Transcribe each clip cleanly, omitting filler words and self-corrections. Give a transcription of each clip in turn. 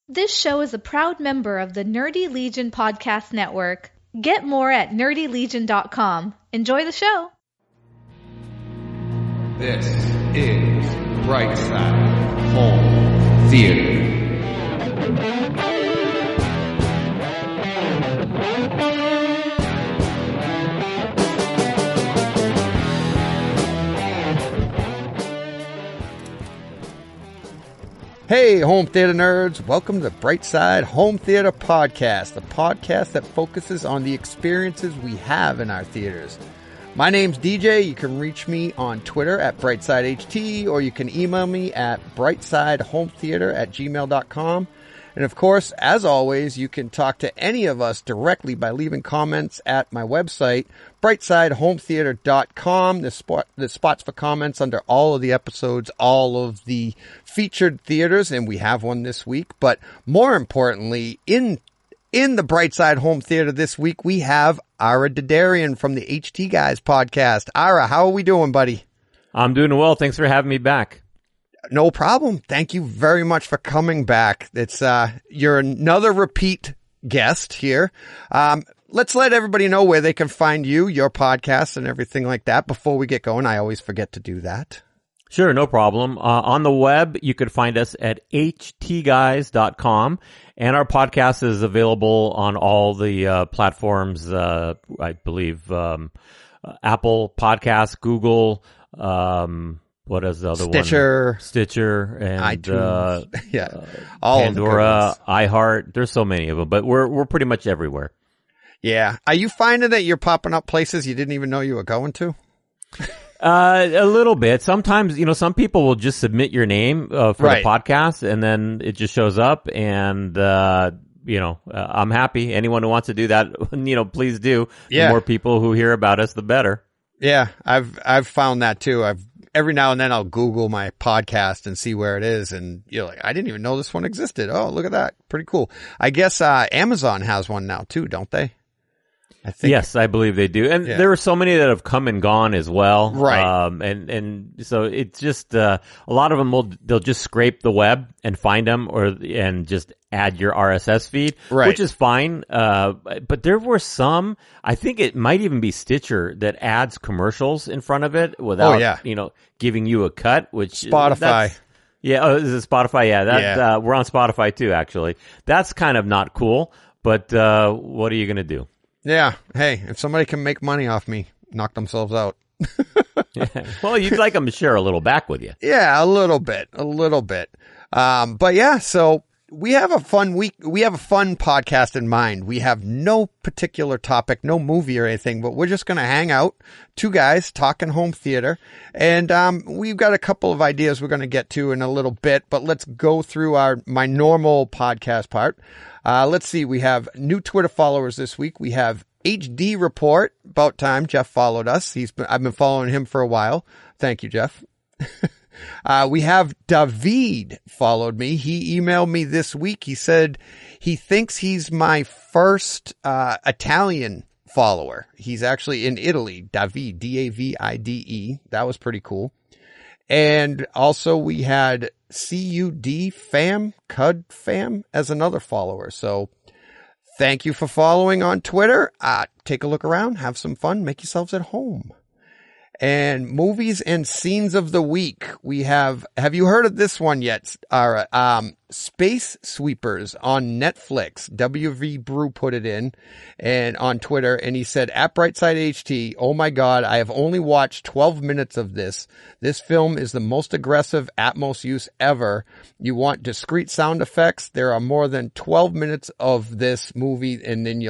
This show is a proud member of the Nerdy Legion Podcast Network. Get more at nerdylegion.com. Enjoy the show. This is Brightside Home Theater. Hey, home theater nerds. Welcome to Brightside Home Theater Podcast, the podcast that focuses on the experiences we have in our theaters. My name's DJ. You can reach me on Twitter at BrightsideHT, or you can email me at brightsidehometheater@gmail.com. And of course, as always, you can talk to any of us directly by leaving comments at my website, brightsidehometheater.com. There's spots for comments under all of the episodes, all of the featured theaters, and we have one this week. But more importantly, in the Brightside Home Theater this week, we have Ara Dadarian from the HT Guys podcast. Ara, how are we doing, buddy? I'm doing well. Thanks for having me back. No problem. Thank you very much for coming back. It's you're another repeat guest here. Let's let everybody know where they can find you, your podcast, and everything like that before we get going. I always forget to do that. Sure, no problem. On the web, you could find us at htguys.com, and our podcast is available on all the platforms, I believe, Apple Podcasts, Google, what is the other Stitcher. one? Stitcher, and iTunes. Yeah, all Pandora, iHeart. There's so many of them, but we're pretty much everywhere. Yeah. Are you finding that you're popping up places you didn't even know you were going to? A little bit. Sometimes, some people will just submit your name for the podcast, and then it just shows up, and I'm happy. Anyone who wants to do that, please do. Yeah. The more people who hear about us, the better. Yeah, I've found that too. Every now and then I'll Google my podcast and see where it is, and you're like, I didn't even know this one existed. Oh, look at that. Pretty cool. I guess Amazon has one now too, don't they? I think. Yes, I believe they do. And there are so many that have come and gone as well. Right. And so it's just, a lot of them they'll just scrape the web and find them and just add your RSS feed, which is fine. But there were some, I think it might even be Stitcher, that adds commercials in front of it without, giving you a cut, which Spotify. Yeah. Is it Spotify? Yeah. We're on Spotify too, actually. That's kind of not cool, but, what are you going to do? Yeah. Hey, if somebody can make money off me, knock themselves out. Yeah. Well, you'd like them to share a little back with you. Yeah, a little bit. But yeah, so we have a fun week. We have a fun podcast in mind. We have no particular topic, no movie or anything, but we're just going to hang out. Two guys talking home theater. And, we've got a couple of ideas we're going to get to in a little bit, but let's go through my normal podcast part. Let's see. We have new Twitter followers this week. We have HD Report. About time Jeff followed us. I've been following him for a while. Thank you, Jeff. We have David followed me. He emailed me this week. He said he thinks he's my first, Italian follower. He's actually in Italy. David, Davide. That was pretty cool. And also we had CUD Fam as another follower. So thank you for following on Twitter. Take a look around, have some fun, make yourselves at home. And movies and scenes of the week. We have you heard of this one yet? Space Sweepers on Netflix. WV Brew put it in and on Twitter, and he said, at Brightside HT, oh my God, I have only watched 12 minutes of this. This film is the most aggressive Atmos use ever. You want discrete sound effects? There are more than 12 minutes of this movie, and then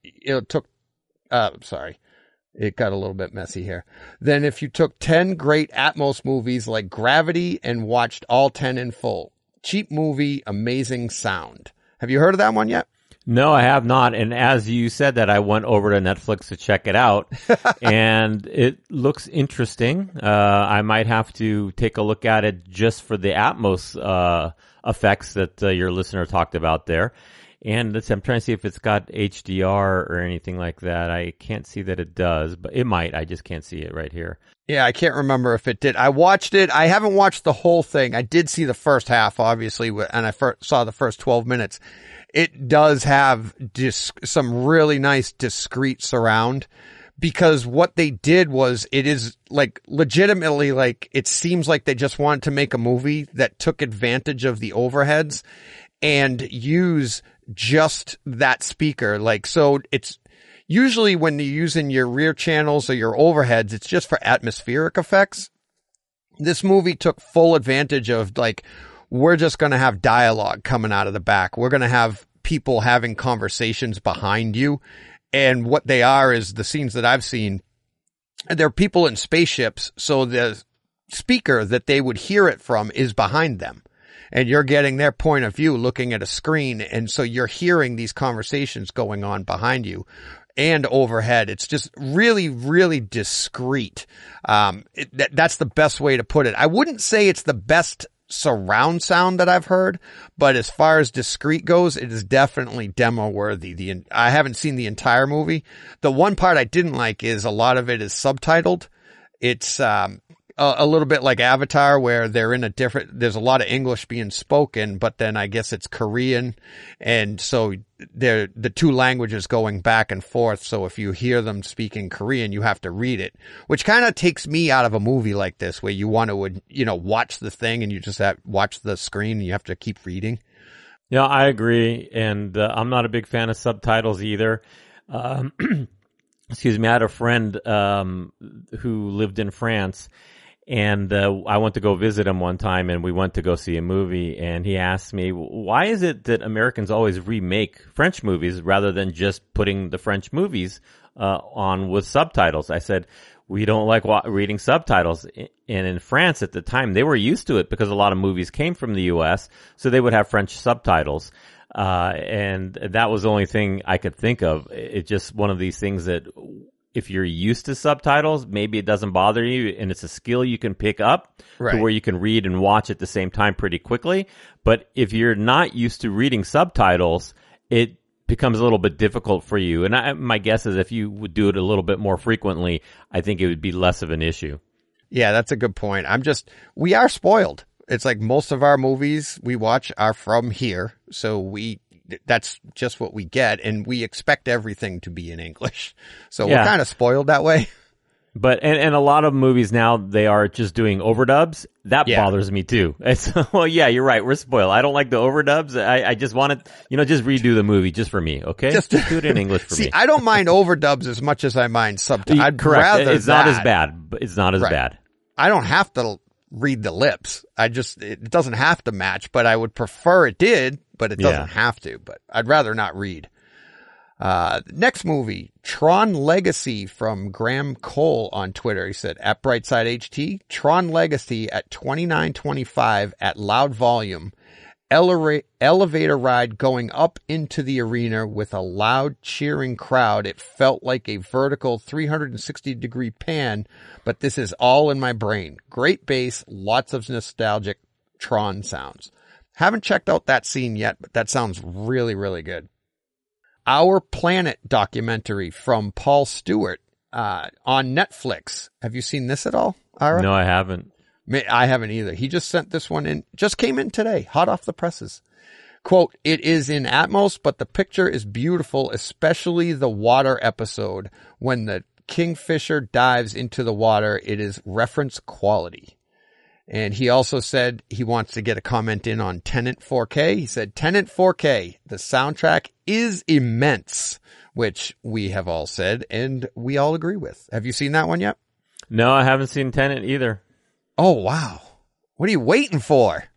it got a little bit messy here. Then if you took 10 great Atmos movies like Gravity and watched all 10 in full. Cheap movie, amazing sound. Have you heard of that one yet? No, I have not. And as you said that, I went over to Netflix to check it out, and it looks interesting. I might have to take a look at it just for the Atmos effects that your listener talked about there. And I'm trying to see if it's got HDR or anything like that. I can't see that it does, but it might. I just can't see it right here. Yeah, I can't remember if it did. I watched it. I haven't watched the whole thing. I did see the first half, obviously, and I saw the first 12 minutes. It does have just some really nice discrete surround. Because what they did was, it is like legitimately, like, it seems like they just wanted to make a movie that took advantage of the overheads and use just that speaker. Like, so it's usually when you're using your rear channels or your overheads, it's just for atmospheric effects. This movie took full advantage of, like, we're just going to have dialogue coming out of the back. We're going to have people having conversations behind you. And what they are is the scenes that I've seen, they're people in spaceships. So the speaker that they would hear it from is behind them. And you're getting their point of view looking at a screen. And so you're hearing these conversations going on behind you and overhead. It's just really, really discreet. That's the best way to put it. I wouldn't say it's the best surround sound that I've heard, but as far as discreet goes, it is definitely demo worthy. I haven't seen the entire movie. The one part I didn't like is a lot of it is subtitled. It's a little bit like Avatar, where there's a lot of English being spoken, but then I guess it's Korean, and so they're the two languages going back and forth. So if you hear them speaking Korean, you have to read it, which kind of takes me out of a movie like this, where you want to, watch the thing and you just watch the screen and you have to keep reading. Yeah, I agree, and I'm not a big fan of subtitles either. Excuse me, I had a friend who lived in France. And I went to go visit him one time, and we went to go see a movie, and he asked me, why is it that Americans always remake French movies rather than just putting the French movies on with subtitles? I said, we don't like reading subtitles. And in France at the time, they were used to it because a lot of movies came from the U.S., so they would have French subtitles. And that was the only thing I could think of. It's just one of these things that, if you're used to subtitles, maybe it doesn't bother you, and it's a skill you can pick up to where you can read and watch at the same time pretty quickly. But if you're not used to reading subtitles, it becomes a little bit difficult for you. And my guess is if you would do it a little bit more frequently, I think it would be less of an issue. Yeah, that's a good point. We are spoiled. It's like most of our movies we watch are from here, so that's just what we get, and we expect everything to be in English. So we're kind of spoiled that way. But, and a lot of movies now, they are just doing overdubs. That bothers me too. Well, yeah, you're right. We're spoiled. I don't like the overdubs. I just want to, just redo the movie just for me. Okay. Just do it in English for me. I don't mind overdubs as much as I mind subtitles. Correct. It's not as bad, but it's not as bad. I don't have to read the lips. It doesn't have to match, but I would prefer it did, but it doesn't have to, but I'd rather not read. Next movie, Tron Legacy, from Graham Cole on Twitter. He said, at Brightside HT, Tron Legacy at 29.25 at loud volume. Elevator ride going up into the arena with a loud cheering crowd. It felt like a vertical 360-degree pan, but this is all in my brain. Great bass, lots of nostalgic Tron sounds. Haven't checked out that scene yet, but that sounds really, really good. Our Planet documentary from Paul Stewart on Netflix. Have you seen this at all, Ira? No, I haven't. I haven't either. He just sent this one in. Just came in today, hot off the presses. Quote, it is in Atmos, but the picture is beautiful, especially the water episode. When the Kingfisher dives into the water, it is reference quality. And he also said he wants to get a comment in on Tenet 4K. He said, Tenet 4K, the soundtrack is immense, which we have all said and we all agree with. Have you seen that one yet? No, I haven't seen Tenet either. Oh, wow. What are you waiting for?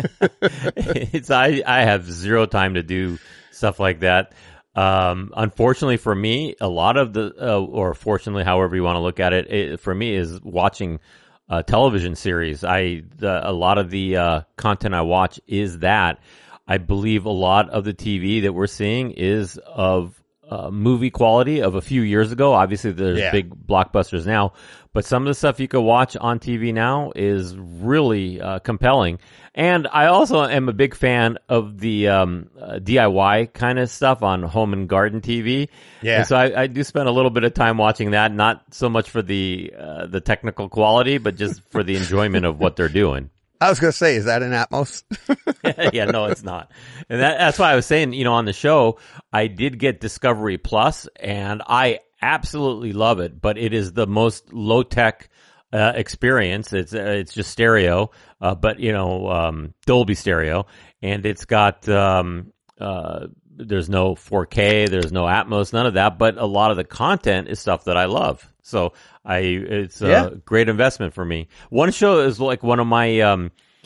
I have zero time to do stuff like that. Unfortunately for me, a lot of or fortunately, however you want to look at it, for me is watching television series. A lot of the content I watch is that. I believe a lot of the TV that we're seeing is of movie quality of a few years ago. Obviously, there's big blockbusters now, but some of the stuff you could watch on TV now is really compelling. And I also am a big fan of the DIY kind of stuff on home and garden TV. Yeah. And so I do spend a little bit of time watching that, not so much for the technical quality, but just for the enjoyment of what they're doing. I was going to say, is that in Atmos? Yeah, no, it's not. And that's why I was saying, on the show, I did get Discovery Plus, and I absolutely love it, but it is the most low-tech experience. It's just stereo, but Dolby stereo, and it's got there's no 4K, there's no Atmos, none of that, but a lot of the content is stuff that I love. So it's a great investment for me. One show is like one of my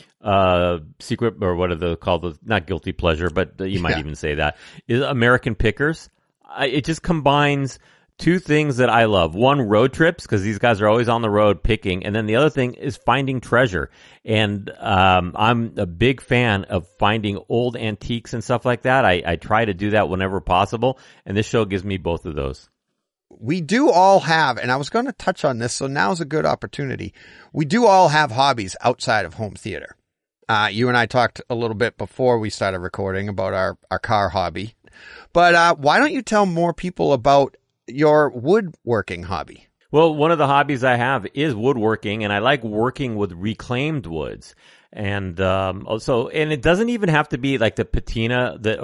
secret, or what are they called? Not guilty pleasure, but you might even say that, is American Pickers. It just combines two things that I love. One, road trips, because these guys are always on the road picking. And then the other thing is finding treasure. And I'm a big fan of finding old antiques and stuff like that. I try to do that whenever possible. And this show gives me both of those. We do all have, and I was going to touch on this, so now's a good opportunity. We do all have hobbies outside of home theater. You and I talked a little bit before we started recording about our car hobby. But why don't you tell more people about your woodworking hobby? Well, one of the hobbies I have is woodworking, and I like working with reclaimed woods. And and it doesn't even have to be like the patina, the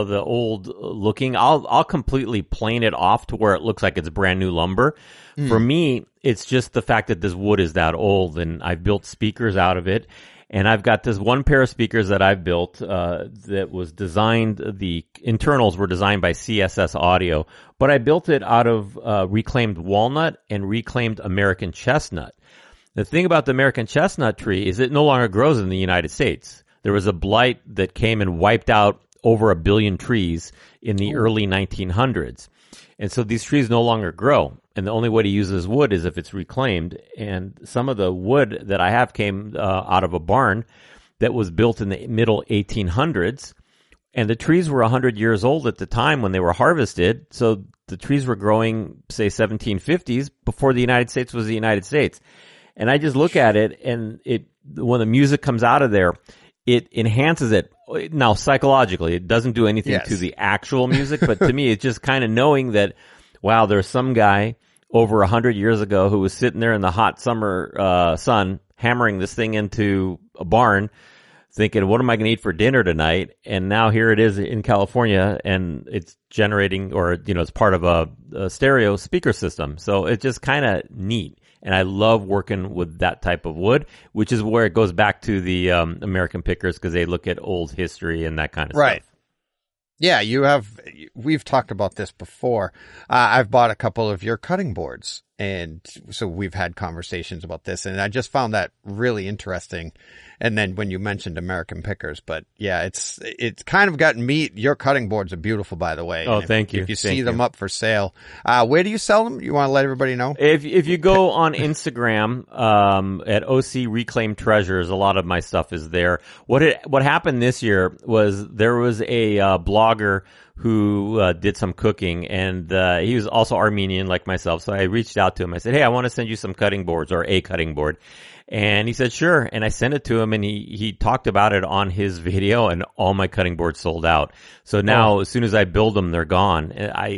old looking. I'll completely plane it off to where it looks like it's brand new lumber. For me, it's just the fact that this wood is that old, and I've built speakers out of it. And I've got this one pair of speakers that I've built that was designed, the internals were designed by CSS Audio, but I built it out of reclaimed walnut and reclaimed American chestnut. The thing about the American chestnut tree is it no longer grows in the United States. There was a blight that came and wiped out over 1 billion trees in the early 1900s. And so these trees no longer grow. And the only way to use this wood is if it's reclaimed. And some of the wood that I have came out of a barn that was built in the middle 1800s. And the trees were 100 years old at the time when they were harvested. So the trees were growing, say, 1750s before the United States was the United States. And I just look at it, and when the music comes out of there, it enhances it. Now, psychologically, it doesn't do anything to the actual music, but to me, it's just kind of knowing that, wow, there's some guy over 100 years ago who was sitting there in the hot summer sun, hammering this thing into a barn, thinking, what am I going to eat for dinner tonight? And now here it is in California, and it's generating, or it's part of a stereo speaker system. So it's just kind of neat. And I love working with that type of wood, which is where it goes back to the American Pickers, because they look at old history and that kind of stuff. Yeah, we've talked about this before. I've bought a couple of your cutting boards, and so we've had conversations about this, and I just found that really interesting. And then when you mentioned American Pickers, but yeah, it's kind of gotten me. Your cutting boards are beautiful, by the way. Oh, thank you. If you see them up for sale, where do you sell them? You want to let everybody know? If you go on Instagram at OC Reclaimed Treasures, a lot of my stuff is there. What happened this year was there was a blogger who did some cooking, and he was also Armenian like myself. So I reached out to him. I said, hey, I want to send you some cutting boards, or a cutting board. And he said, sure. And I sent it to him, and he talked about it on his video, and all my cutting boards sold out. So now as soon as I build them, they're gone.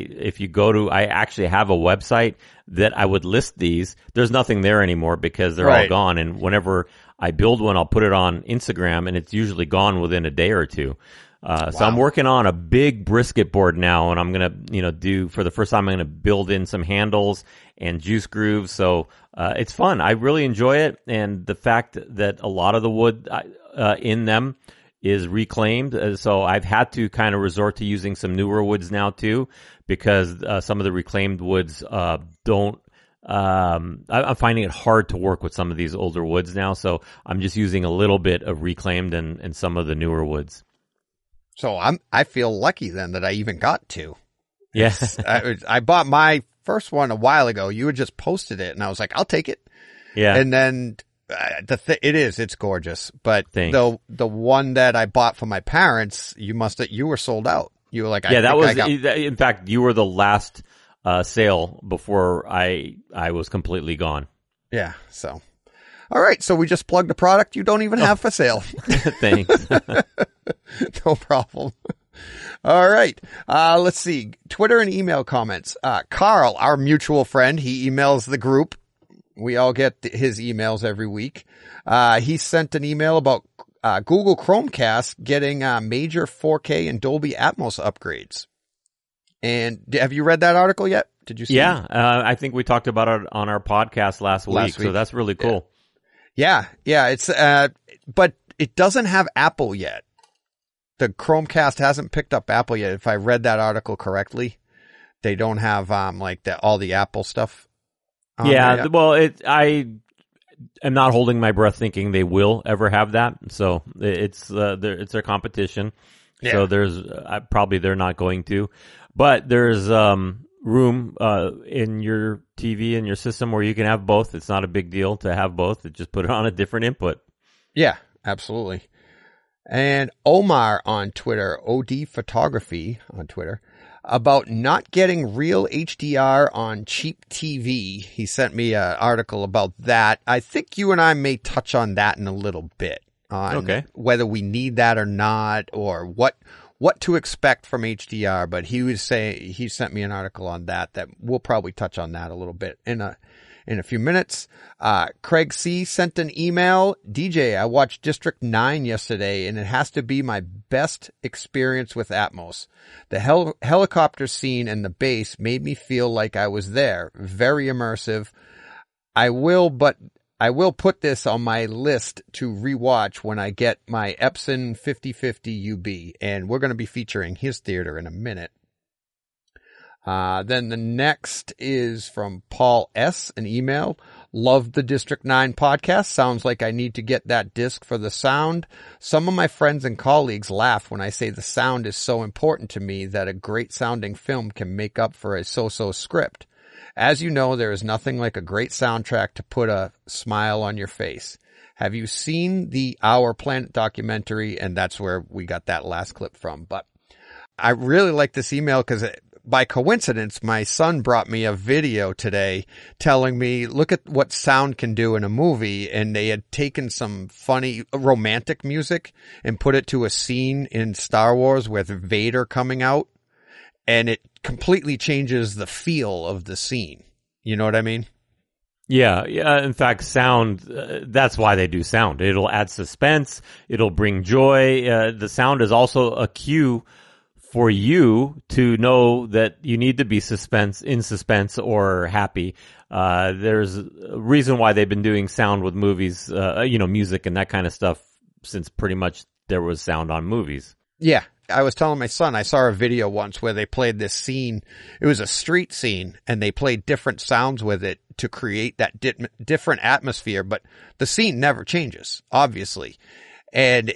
I actually have a website that I would list these. There's nothing there anymore because they're all gone. And whenever I build one, I'll put it on Instagram, and it's usually gone within a day or two. So I'm working on a big brisket board now, and I'm going to, for the first time, I'm going to build in some handles and juice grooves. So, it's fun. I really enjoy it. And the fact that a lot of the wood, in them is reclaimed. So I've had to kind of resort to using some newer woods now too, because, some of the reclaimed woods, I'm finding it hard to work with some of these older woods now. So I'm just using a little bit of reclaimed and some of the newer woods. So I feel lucky then that I even got to. Yes. I bought my first one a while ago. You had just posted it, and I was like, I'll take it. Yeah. And then it's gorgeous. But the one that I bought for my parents, you were sold out. You were like, in fact, you were the last sale before I was completely gone. Yeah. So, all right. So we just plugged a product you don't even have for sale. Thanks. No problem. All right. Let's see. Twitter and email comments. Carl, our mutual friend, he emails the group. We all get his emails every week. He sent an email about Google Chromecast getting major 4K and Dolby Atmos upgrades. And have you read that article yet? Did you see it? Yeah. I think we talked about it on our podcast last week. So that's really cool. Yeah. It's, but it doesn't have Apple yet. The Chromecast hasn't picked up Apple yet. If I read that article correctly, they don't have, all the Apple stuff. Well, I am not holding my breath thinking they will ever have that. So it's their competition. Yeah. So there's, probably they're not going to, but there's, room, in your TV and your system where you can have both. It's not a big deal to have both. Just put it on a different input. Yeah, absolutely. And Omar on Twitter, OD Photography on Twitter, about not getting real HDR on cheap TV. He sent me an article about that. I think you and I may touch on that in a little bit, on whether we need that or not, or what to expect from HDR. But he sent me an article on that we'll probably touch on that a little bit in a few minutes. Craig C sent an email. DJ, I watched District 9 yesterday, and it has to be my best experience with Atmos. The helicopter scene and the base made me feel like I was there. Very immersive. I will put this on my list to rewatch when I get my Epson 5050 UB, and we're going to be featuring his theater in a minute. Then the next is from Paul S., an email. Love the District 9 podcast. Sounds like I need to get that disc for the sound. Some of my friends and colleagues laugh when I say the sound is so important to me that a great sounding film can make up for a so-so script. As you know, there is nothing like a great soundtrack to put a smile on your face. Have you seen the Our Planet documentary? And that's where we got that last clip from. But I really like this email because by coincidence, my son brought me a video today telling me, look at what sound can do in a movie. And they had taken some funny romantic music and put it to a scene in Star Wars with Vader coming out. And it completely changes the feel of the scene. You know what I mean? Yeah. In fact, sound, that's why they do sound. It'll add suspense. It'll bring joy. The sound is also a cue for you to know that you need to be in suspense or happy. There's a reason why they've been doing sound with movies, music and that kind of stuff since pretty much there was sound on movies. Yeah. I was telling my son, I saw a video once where they played this scene. It was a street scene, and they played different sounds with it to create that different atmosphere. But the scene never changes, obviously. And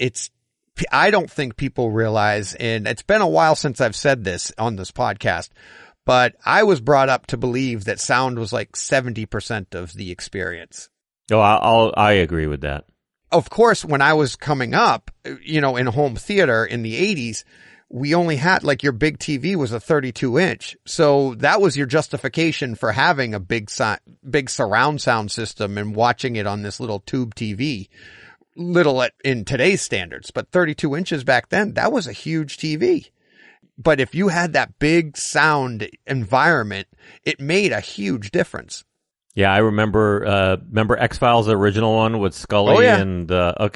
I don't think people realize, and it's been a while since I've said this on this podcast, but I was brought up to believe that sound was like 70% of the experience. Oh, I agree with that. Of course, when I was coming up, in home theater in the 80s, we only had, your big TV was a 32-inch. So that was your justification for having a big surround sound system and watching it on this little tube TV. Little in today's standards, but 32 inches back then, that was a huge TV. But if you had that big sound environment, it made a huge difference. Yeah, I remember X-Files, the original one with Scully. Oh, yeah. And,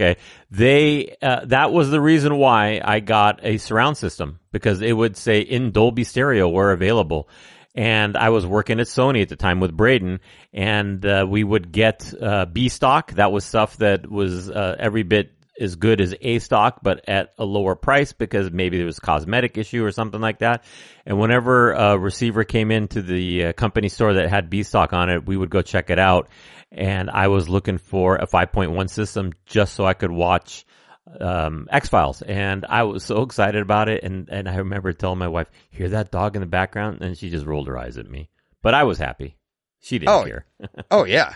that was the reason why I got a surround system, because it would say in Dolby Stereo where available. And I was working at Sony at the time with Braden, and we would get B stock. That was stuff that was every bit as good as A stock, but at a lower price because maybe there was a cosmetic issue or something like that. And whenever a receiver came into the company store that had B stock on it, we would go check it out. And I was looking for a 5.1 system just so I could watch X-Files, and I was so excited about it, and I remember telling my wife, hear that dog in the background? And she just rolled her eyes at me, but I was happy. She didn't care. Oh yeah.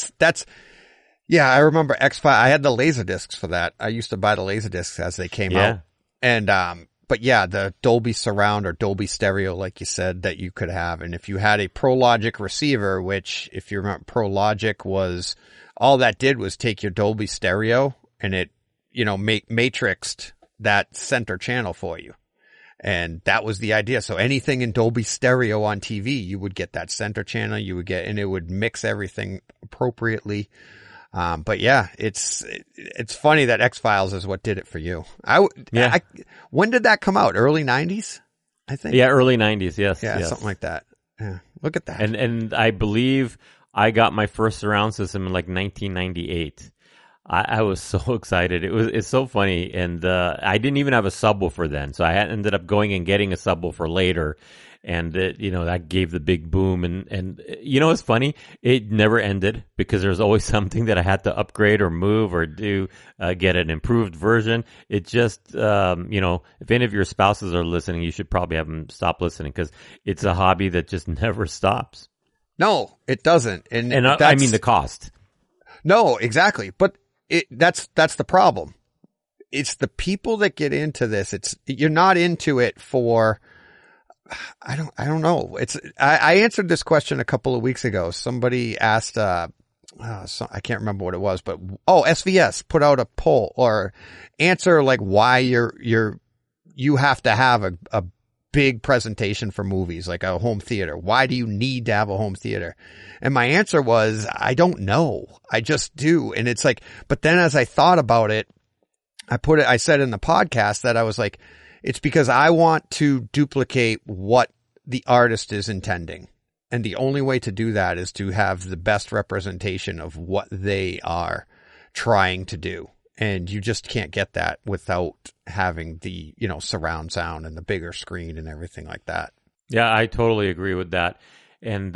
I remember X-Files. I had the laser discs for that. I used to buy the laser discs as they came out. And, but yeah, the Dolby Surround or Dolby Stereo, like you said, that you could have. And if you had a ProLogic receiver, which if you remember, ProLogic was, all that did was take your Dolby Stereo and it, matrixed that center channel for you. And that was the idea. So anything in Dolby Stereo on TV, you would get that center channel, and it would mix everything appropriately. But yeah, it's funny that X-Files is what did it for you. When did that come out? Early 90s, I think? Yeah, early 90s, yes. Yeah, yes. something like that. Yeah, look at that. And I believe I got my first surround system in like 1998. I was so excited. It's so funny. And I didn't even have a subwoofer then. So I ended up going and getting a subwoofer later. And that gave the big boom. And it's funny. It never ended because there's always something that I had to upgrade or move or do, get an improved version. It just, if any of your spouses are listening, you should probably have them stop listening because it's a hobby that just never stops. No, it doesn't. And I mean the cost. No, exactly. But that's the problem. It's the people that get into this. You're not into it for, I don't know. I answered this question a couple of weeks ago. Somebody asked, I can't remember what it was, but SVS put out a poll or answer like why you have to have a big presentation for movies, like a home theater. Why do you need to have a home theater? And my answer was, I don't know. I just do. And it's like, but then as I thought about it, I said in the podcast that I was like, it's because I want to duplicate what the artist is intending. And the only way to do that is to have the best representation of what they are trying to do. And you just can't get that without having the, surround sound and the bigger screen and everything like that. Yeah, I totally agree with that. And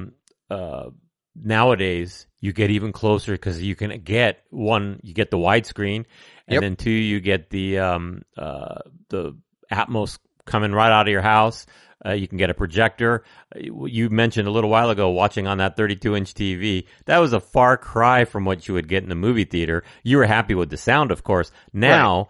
nowadays you get even closer because you can get you get the widescreen, and then two, you get the Atmos coming right out of your house. You can get a projector. You mentioned a little while ago watching on that 32-inch TV. That was a far cry from what you would get in the movie theater. You were happy with the sound, of course. Now,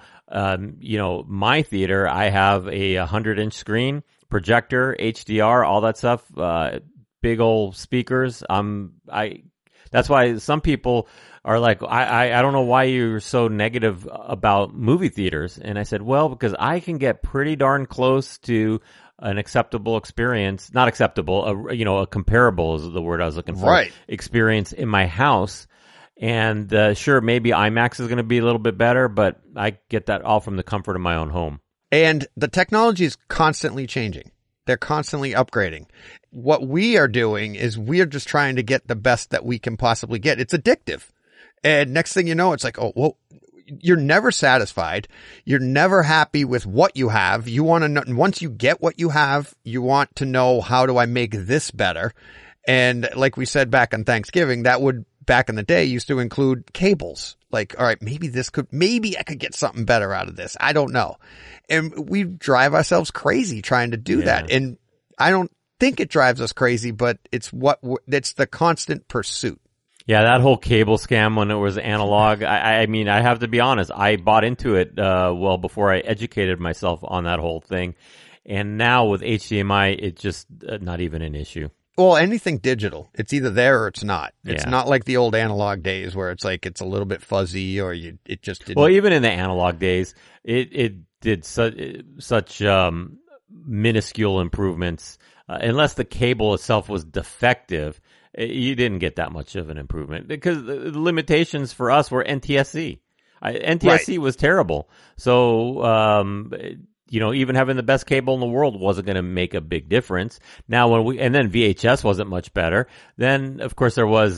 my theater, I have a 100-inch screen, projector, HDR, all that stuff, big old speakers. That's why some people are like, I don't know why you're so negative about movie theaters. And I said, well, because I can get pretty darn close to an acceptable experience, not acceptable, a comparable is the word I was looking for, right, experience in my house. And sure, maybe IMAX is going to be a little bit better, but I get that all from the comfort of my own home. And the technology is constantly changing. They're constantly upgrading. What we are doing is we're just trying to get the best that we can possibly get. It's addictive. And next thing you know, it's like, oh, well, you're never satisfied. You're never happy with what you have. You want to know, once you get what you have, you want to know, how do I make this better? And like we said back on Thanksgiving, that would, back in the day, used to include cables. Like, all right, maybe I could get something better out of this. I don't know. And we drive ourselves crazy trying to do that. And I don't think it drives us crazy, but it's the constant pursuit. Yeah, that whole cable scam when it was analog, I mean, I have to be honest, I bought into it well before I educated myself on that whole thing. And now with HDMI, it's just not even an issue. Well, anything digital, it's either there or it's not. It's not like the old analog days where it's like it's a little bit fuzzy or it just didn't. Well, even in the analog days, it did such minuscule improvements. Unless the cable itself was defective, you didn't get that much of an improvement because the limitations for us were NTSC. NTSC was terrible. So, even having the best cable in the world wasn't going to make a big difference. Now, and then VHS wasn't much better. Then, of course, there was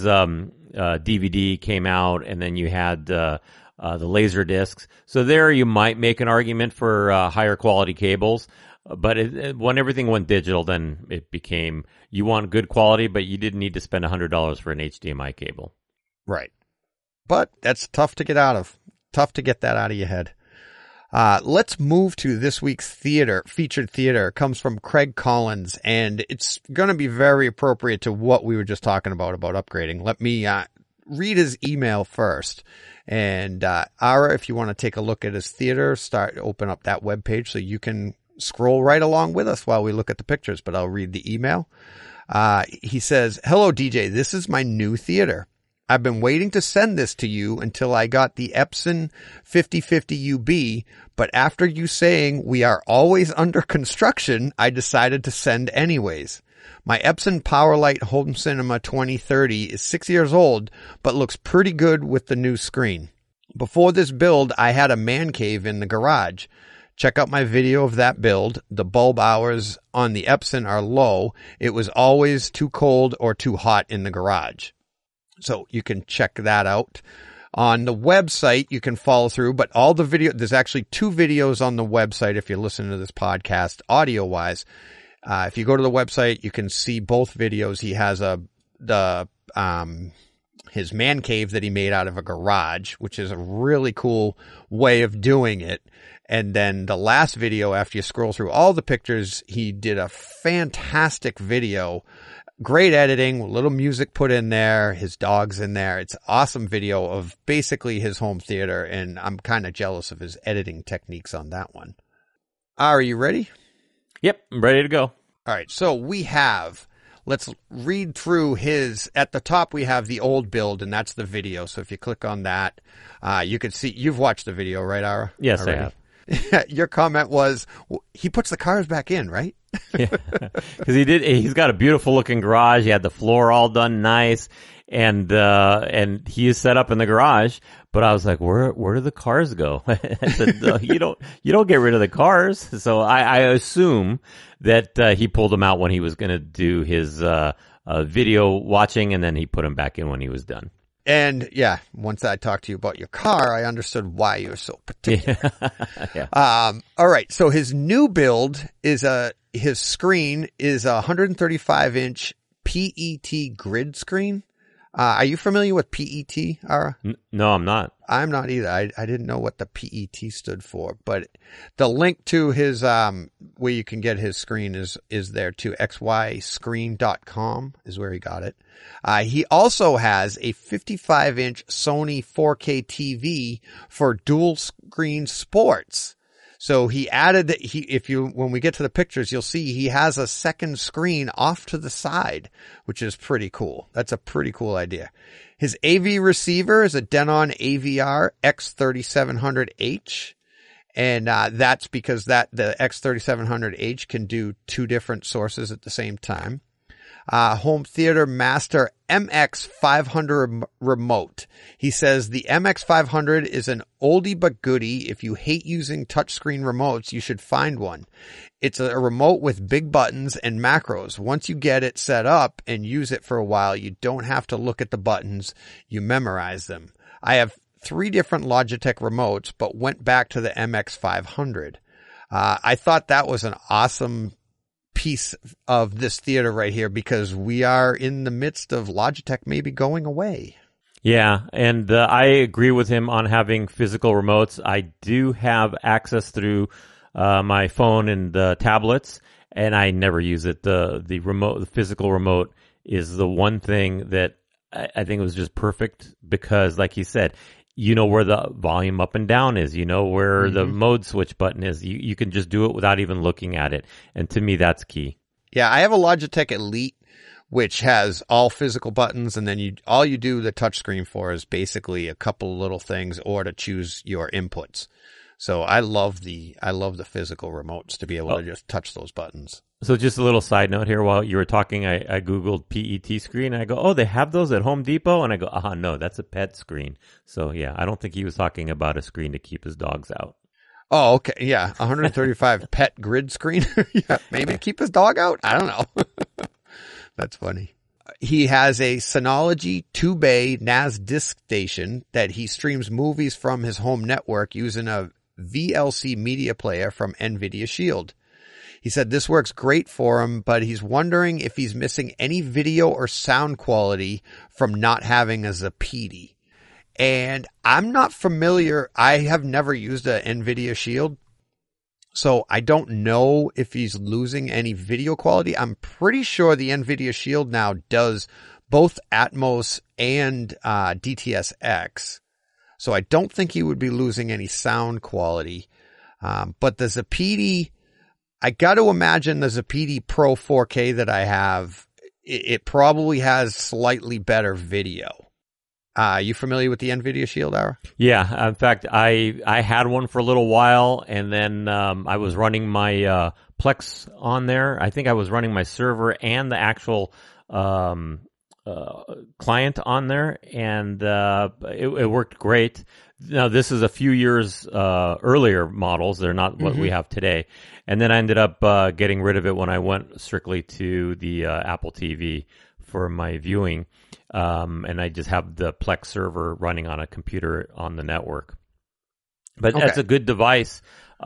DVD came out, and then you had the laser discs. So there, you might make an argument for higher quality cables. But when everything went digital, then it became, you want good quality, but you didn't need to spend $100 for an HDMI cable. Right. But that's tough to get out of. Tough to get that out of your head. Let's move to this week's featured theater. It comes from Craig Collins, and it's going to be very appropriate to what we were just talking about upgrading. Let me read his email first. And Ara, if you want to take a look at his theater, open up that webpage so you can scroll right along with us while we look at the pictures, but I'll read the email. He says, "Hello, DJ. This is my new theater. I've been waiting to send this to you until I got the Epson 5050 UB, but after you saying we are always under construction, I decided to send anyways. My Epson PowerLight Home Cinema 2030 is 6 years old, but looks pretty good with the new screen. Before this build, I had a man cave in the garage. Check out my video of that build. The bulb hours on the Epson are low. It was always too cold or too hot in the garage." So you can check that out. On the website, you can follow through, but all the there's actually 2 videos on the website if you're listening to this podcast audio-wise. If you go to the website, you can see both videos. He has his man cave that he made out of a garage, which is a really cool way of doing it. And then the last video, after you scroll through all the pictures, he did a fantastic video. Great editing, a little music put in there, his dog's in there. It's an awesome video of basically his home theater, and I'm kind of jealous of his editing techniques on that one. Are you ready? Yep, I'm ready to go. All right, so let's read through at the top we have the old build, and that's the video. So if you click on that, you can see, you've watched the video, right, Ara? Yes, already? I have. Your comment was, he puts the cars back in, right? Yeah, because he's got a beautiful looking garage. He had the floor all done nice, and he is set up in the garage. But I was like, where do the cars go? I said, you don't get rid of the cars. So I assume that he pulled them out when he was going to do his video watching, and then he put them back in when he was done. And yeah, once I talked to you about your car, I understood why you're so particular. Yeah. All right. So his new build his screen is a 135-inch PET grid screen. Are you familiar with PET, Ara? No, I'm not. I'm not either. I didn't know what the PET stood for, but the link to his, where you can get his screen is there too. xyscreen.com is where he got it. He also has a 55-inch Sony 4K TV for dual screen sports. So he added that when we get to the pictures, you'll see he has a second screen off to the side, which is pretty cool. That's a pretty cool idea. His AV receiver is a Denon AVR X3700H. And, that's because the X3700H can do 2 different sources at the same time. Home Theater Master MX500 remote. He says the MX500 is an oldie but goodie. If you hate using touchscreen remotes, you should find one. It's a remote with big buttons and macros. Once you get it set up and use it for a while, you don't have to look at the buttons. You memorize them. I have 3 different Logitech remotes, but went back to the MX500. I thought that was an awesome piece of this theater right here because we are in the midst of Logitech maybe going away. Yeah, and I agree with him on having physical remotes. I do have access through my phone and the tablets, and I never use it. The physical remote is the one thing that I think was just perfect because, like he said, you know where the volume up and down is. You know where the mode switch button is. You can just do it without even looking at it. And to me, that's key. Yeah, I have a Logitech Elite, which has all physical buttons. And then all you do the touchscreen for is basically a couple of little things or to choose your inputs. So I love the physical remotes to be able to just touch those buttons. So just a little side note here. While you were talking, I Googled PET screen. And I go, oh, they have those at Home Depot? And I go, no, that's a pet screen. So yeah, I don't think he was talking about a screen to keep his dogs out. Oh, okay. Yeah. 135 pet grid screen. Yeah. Maybe to keep his dog out. I don't know. That's funny. He has a Synology 2-bay NAS disc station that he streams movies from his home network using a VLC media player from NVIDIA Shield. He said this works great for him, but he's wondering if he's missing any video or sound quality from not having a Zapedi. And I'm not familiar. I have never used an NVIDIA Shield, so I don't know if he's losing any video quality. I'm pretty sure the NVIDIA Shield now does both Atmos and DTS-X. So I don't think he would be losing any sound quality. But the Zapedi, I got to imagine the Zapedi Pro 4K that I have, it probably has slightly better video. You familiar with the NVIDIA Shield, Ara? Yeah. In fact, I had one for a little while, and then I was running my Plex on there. I think I was running my server and the actual client on there, and it worked great. Now, this is a few years earlier models. They're not what we have today. And then I ended up getting rid of it when I went strictly to the Apple TV for my viewing. And I just have the Plex server running on a computer on the network. But that's a good device.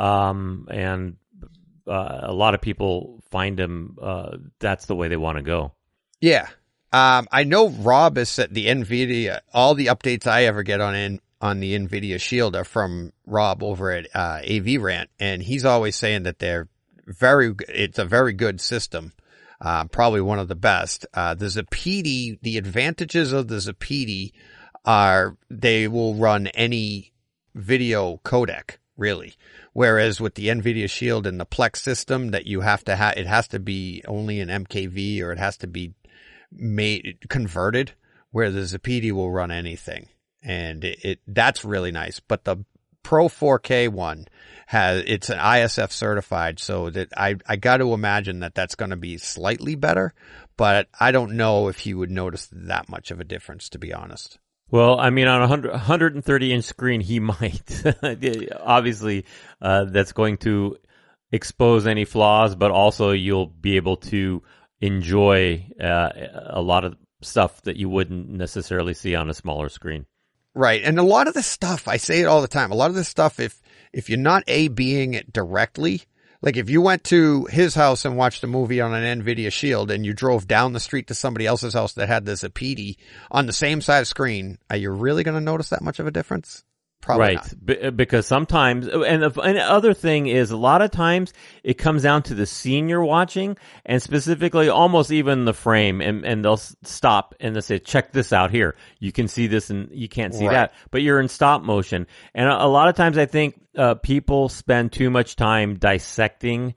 And a lot of people find them, that's the way they want to go. Yeah. I know Rob has set the NVIDIA, all the updates I ever get on the NVIDIA Shield are from Rob over at AV Rant, and he's always saying that it's a very good system. Probably one of the best. The Zapedi, the advantages of the Zapedi are they will run any video codec, really. Whereas with the NVIDIA Shield and the Plex system that you have to it has to be only an MKV, or it has to be converted, where the Zapedi will run anything. And that's really nice. But the Pro 4K one it's an ISF certified, so that I got to imagine that that's going to be slightly better, but I don't know if you would notice that much of a difference, to be honest. Well, I mean, on a 130-inch screen, he might. Obviously, that's going to expose any flaws, but also you'll be able to enjoy a lot of stuff that you wouldn't necessarily see on a smaller screen. Right. And a lot of this stuff, I say it all the time, a lot of this stuff, if you're not A-Bing it directly, like if you went to his house and watched a movie on an NVIDIA Shield and you drove down the street to somebody else's house that had the Zapedi on the same size screen, are you really going to notice that much of a difference? Probably not. Because sometimes, and the other thing is, a lot of times it comes down to the scene you're watching, and specifically almost even the frame, and they'll stop and they'll say, check this out here. You can see this and you can't see that, but you're in stop motion. And a lot of times I think people spend too much time dissecting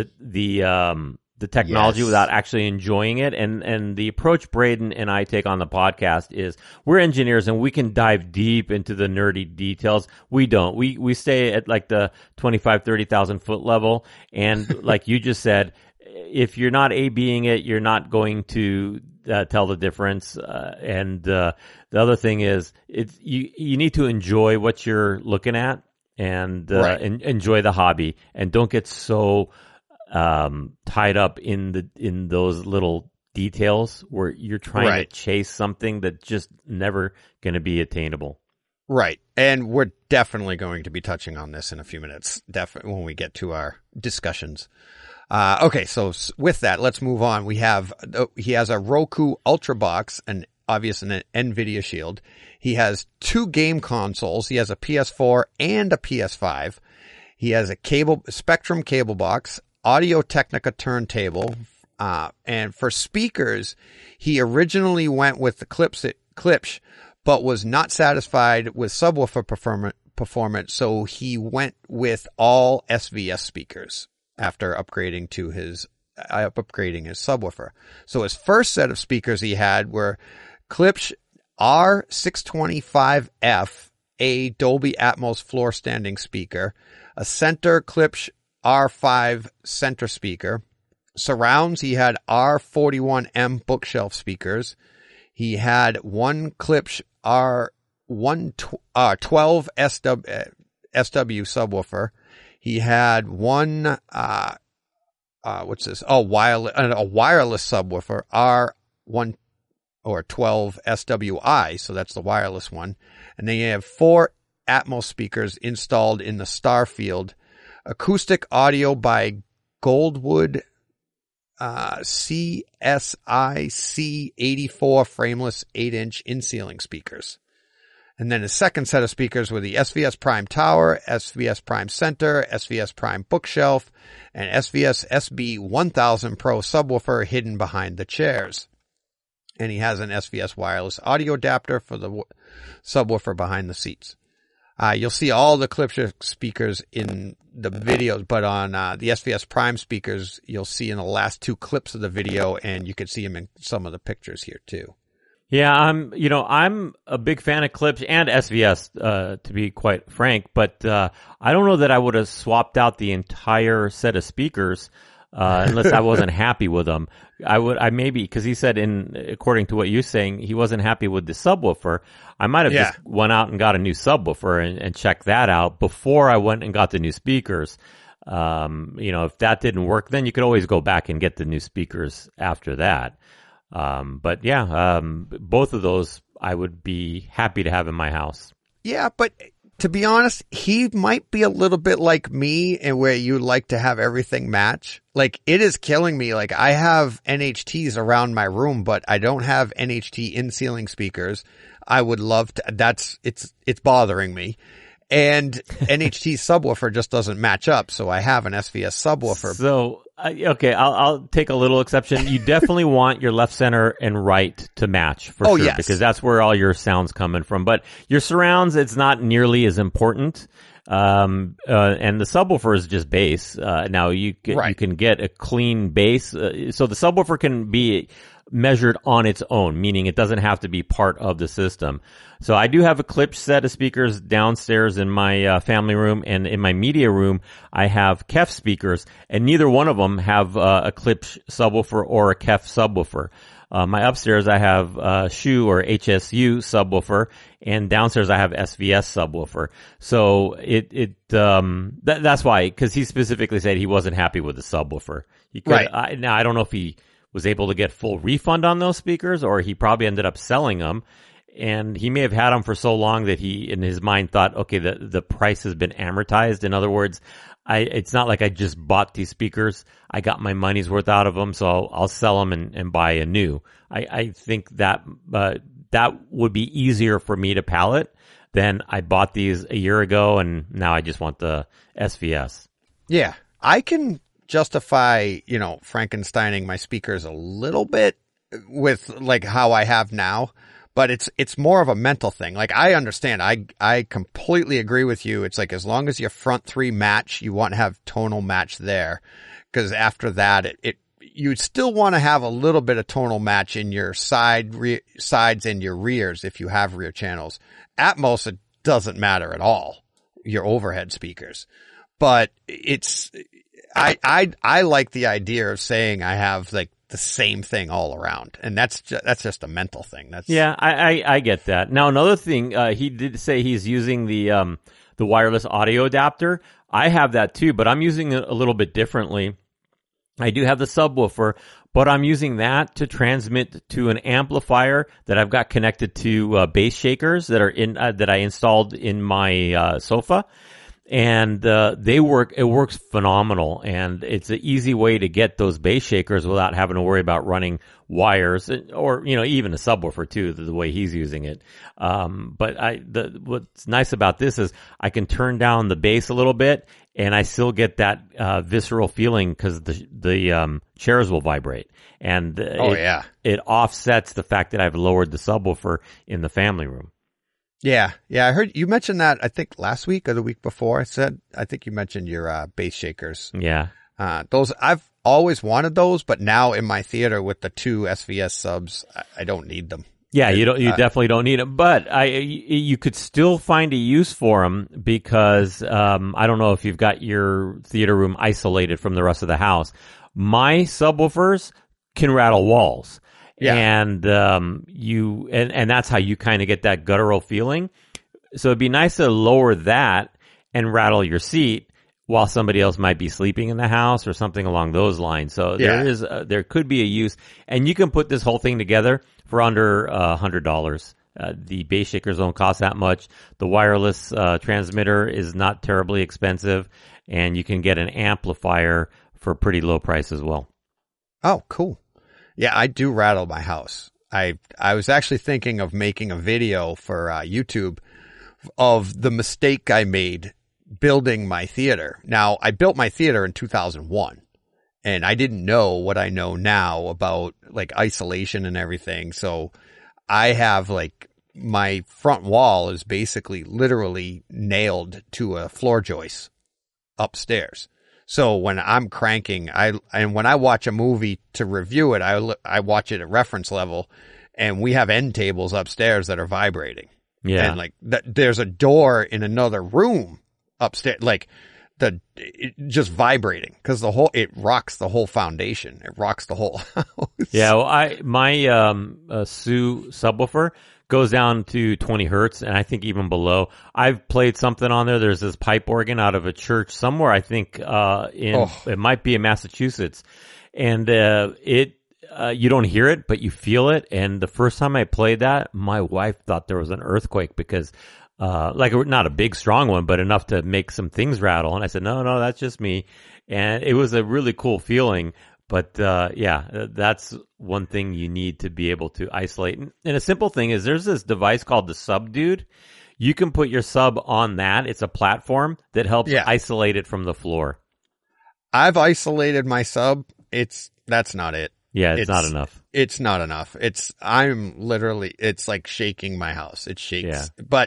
the technology without actually enjoying it. And the approach Braden and I take on the podcast is we're engineers and we can dive deep into the nerdy details. We don't. We stay at like the 25, 30,000 foot level. And like you just said, if you're not A-Bing it, you're not going to tell the difference. And the other thing is you need to enjoy what you're looking at and enjoy the hobby, and don't get so tied up in those little details where you're trying to chase something that's just never going to be attainable. Right. And we're definitely going to be touching on this in a few minutes, definitely when we get to our discussions. Okay. So with that, let's move on. He has a Roku Ultra Box, and obviously an NVIDIA Shield. He has 2 game consoles. He has a PS4 and a PS5. He has a Spectrum cable box, Audio Technica turntable, and for speakers, he originally went with the Klipsch, but was not satisfied with subwoofer performance, so he went with all SVS speakers after upgrading his subwoofer. So his first set of speakers he had were Klipsch R625F, a Dolby Atmos floor standing speaker, a center Klipsch R5 center speaker. Surrounds, he had R41M bookshelf speakers. He had one Klipsch R12 SW subwoofer. He had one, what's this? Oh, a wireless subwoofer, R1 or 12 SWI. So that's the wireless one. And then you have 4 Atmos speakers installed in the Starfield. Acoustic audio by Goldwood CSI C84 frameless 8-inch in-ceiling speakers. And then his second set of speakers were the SVS Prime Tower, SVS Prime Center, SVS Prime Bookshelf, and SVS SB1000 Pro subwoofer hidden behind the chairs. and he has an SVS wireless audio adapter for the subwoofer behind the seats. You'll see all the Klipsch speakers in the videos, but on the SVS Prime speakers, you'll see in the last 2 clips of the video, and you can see them in some of the pictures here too. Yeah, I'm a big fan of Klipsch and SVS, to be quite frank, but I don't know that I would have swapped out the entire set of speakers unless I wasn't happy with them. I maybe, because he said, according to what you're saying, he wasn't happy with the subwoofer. I might have just went out and got a new subwoofer and checked that out before I went and got the new speakers. If that didn't work, then you could always go back and get the new speakers after that. But yeah, both of those I would be happy to have in my house. Yeah, but to be honest, he might be a little bit like me and where you like to have everything match. Like, it is killing me. Like, I have NHTs around my room, but I don't have NHT in-ceiling speakers. I would love to, it's bothering me. And NHT subwoofer just doesn't match up, so I have an SVS subwoofer. So, okay, I'll take a little exception. You definitely want your left, center, and right to match for sure, yes. Because that's where all your sound's coming from. But your surrounds, it's not nearly as important. And the subwoofer is just bass. Now you can get a clean bass. So the subwoofer can be measured on its own, meaning it doesn't have to be part of the system. So I do have a Klipsch set of speakers downstairs in my family room, and in my media room I have KEF speakers, and neither one of them have a Klipsch subwoofer or a KEF subwoofer. My upstairs I have Shu or HSU subwoofer, and downstairs I have SVS subwoofer. So that's why, because he specifically said he wasn't happy with the subwoofer. Now I don't know if he was able to get full refund on those speakers, or he probably ended up selling them. And he may have had them for so long that he, in his mind, thought, okay, the price has been amortized. In other words, it's not like I just bought these speakers. I got my money's worth out of them, so I'll sell them and buy a new. I think that would be easier for me to palate than I bought these a year ago, and now I just want the SVS. Yeah, I can justify, Frankensteining my speakers a little bit with like how I have now. But it's more of a mental thing. Like, I understand. I completely agree with you. It's like, as long as your front 3 match, you want to have tonal match there. Cause after that, you still want to have a little bit of tonal match in your sides and your rears if you have rear channels. Atmos, it doesn't matter at all. Your overhead speakers. But I like the idea of saying I have like the same thing all around, and that's just a mental thing. I get that. Now, another thing, he did say he's using the wireless audio adapter. I have that too, but I'm using it a little bit differently. I do have the subwoofer, but I'm using that to transmit to an amplifier that I've got connected to bass shakers that are that I installed in my sofa. And it works phenomenal, and it's an easy way to get those bass shakers without having to worry about running wires, or even a subwoofer too, the way he's using it. But what's nice about this is I can turn down the bass a little bit, and I still get that visceral feeling because the chairs will vibrate, and it offsets the fact that I've lowered the subwoofer in the family room. Yeah. I heard you mention that, I think last week or the week before. I think you mentioned your bass shakers. Yeah. Those, I've always wanted those, but now in my theater with the 2 SVS subs, I don't need them. Yeah, you definitely don't need them, but you could still find a use for them because, I don't know if you've got your theater room isolated from the rest of the house. My subwoofers can rattle walls. Yeah. And, and that's how you kind of get that guttural feeling. So it'd be nice to lower that and rattle your seat while somebody else might be sleeping in the house or something along those lines. So there could be a use, and you can put this whole thing together for under $100. The bass shakers don't cost that much. The wireless, transmitter is not terribly expensive, and you can get an amplifier for a pretty low price as well. Oh, cool. Yeah, I do rattle my house. I was actually thinking of making a video for YouTube of the mistake I made building my theater. Now, I built my theater in 2001, and I didn't know what I know now about like isolation and everything. So I have like my front wall is basically literally nailed to a floor joist upstairs. So when I'm cranking, and when I watch a movie to review it, I watch it at reference level, and we have end tables upstairs that are vibrating. Yeah. And like there's a door in another room upstairs, like just vibrating because it rocks the whole foundation. It rocks the whole house. Yeah. Well, my Sue subwoofer goes down to 20 hertz, and I think even below. I've played something on there. There's this pipe organ out of a church somewhere, I think, it might be in Massachusetts. And you don't hear it, but you feel it. And the first time I played that, my wife thought there was an earthquake because, not a big, strong one, but enough to make some things rattle. And I said, no, that's just me. And it was a really cool feeling. But, that's one thing you need to be able to isolate. And a simple thing is there's this device called the Subdude. You can put your sub on that. It's a platform that helps isolate it from the floor. I've isolated my sub. That's not it. Yeah, it's not enough. It's not enough. It's like shaking my house. It shakes. Yeah. But,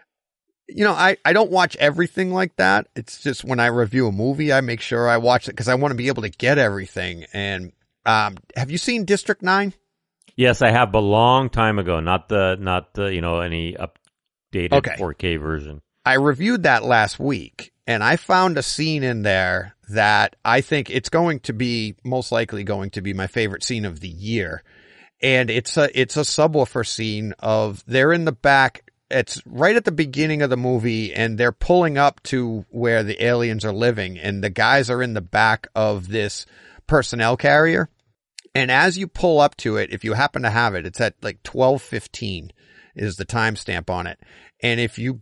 I don't watch everything like that. It's just when I review a movie, I make sure I watch it because I want to be able to get everything. And have you seen District 9? Yes, I have, a long time ago. Not the any updated 4K version. I reviewed that last week, and I found a scene in there that I think it's most likely going to be my favorite scene of the year. And it's a subwoofer scene they're in the back. It's right at the beginning of the movie, and they're pulling up to where the aliens are living, and the guys are in the back of this personnel carrier. And as you pull up to it, if you happen to have it, it's at like 12:15 is the timestamp on it. And if you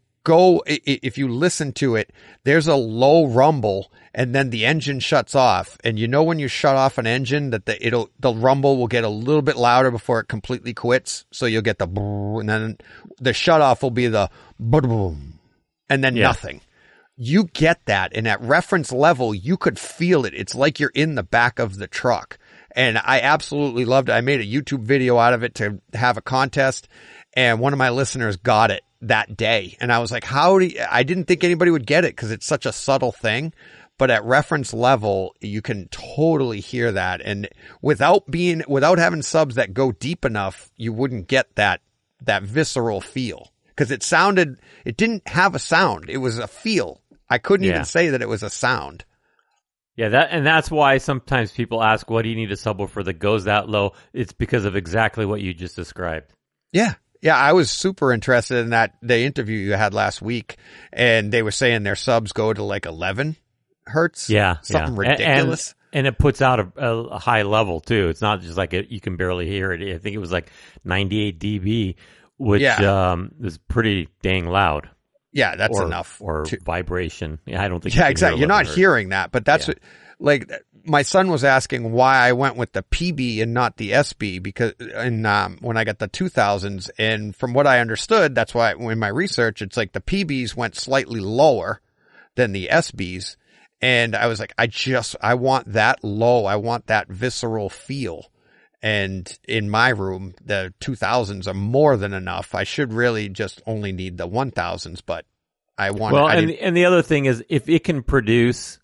listen to it, there's a low rumble, and then the engine shuts off. And when you shut off an engine that the rumble will get a little bit louder before it completely quits. So you'll get the brrr, and then the shut off will be the boom, and then nothing. You get that, and at reference level, you could feel it. It's like you're in the back of the truck. And I absolutely loved it. I made a YouTube video out of it to have a contest, and one of my listeners got it that day. And I was like, I didn't think anybody would get it because it's such a subtle thing, but at reference level, you can totally hear that. And without having subs that go deep enough, you wouldn't get that visceral feel because it didn't have a sound. It was a feel. I couldn't even say that it was a sound. Yeah, that's why sometimes people ask, what do you need a subwoofer that goes that low? It's because of exactly what you just described. Yeah. Yeah, I was super interested in the interview you had last week, and they were saying their subs go to like 11 hertz. Yeah. Something ridiculous. And it puts out a high level too. It's not just like you can barely hear it. I think it was like 98 dB, which is pretty dang loud. Yeah, that's enough. Or vibration. Yeah, I don't think. Yeah, exactly. You're not hearing that, but that's what, like, my son was asking why I went with the PB and not the SB because when I got the 2000s, and from what I understood, that's why in my research, it's like the PBs went slightly lower than the SBs. And I was like, I want that low. I want that visceral feel. And in my room, the 2000s are more than enough. I should really just only need the 1000s, but I want. Well, and the other thing is, if it can produce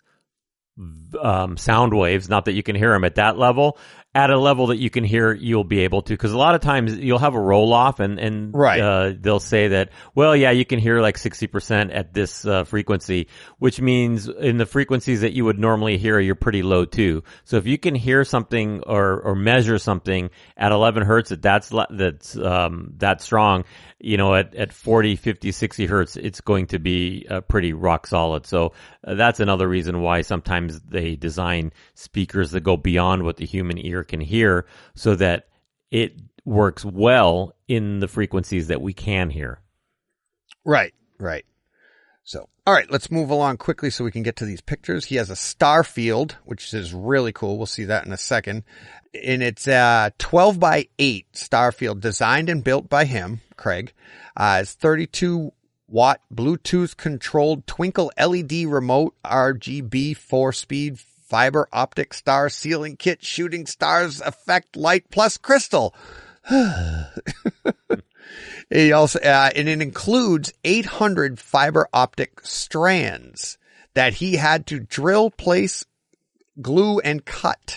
sound waves, not that you can hear them at that level, at a level that you can hear, you'll be able to, because a lot of times you'll have a roll off and they'll say that, well, yeah, you can hear like 60% at this frequency, which means in the frequencies that you would normally hear, you're pretty low too. So if you can hear something or measure something at 11 hertz that's that strong, at 40, 50, 60 hertz, it's going to be pretty rock solid. So that's another reason why sometimes they design speakers that go beyond what the human ear can hear so that it works well in the frequencies that we can hear. Right. So, all right, let's move along quickly so we can get to these pictures. He has a Starfield, which is really cool. We'll see that in a second. And it's a 12 by 8 Starfield designed and built by him, Craig. It's 32-watt Bluetooth controlled twinkle LED remote RGB 4-speed fiber optic star ceiling kit, shooting stars effect light plus crystal. He also, and it includes 800 fiber optic strands that he had to drill, place, glue, and cut.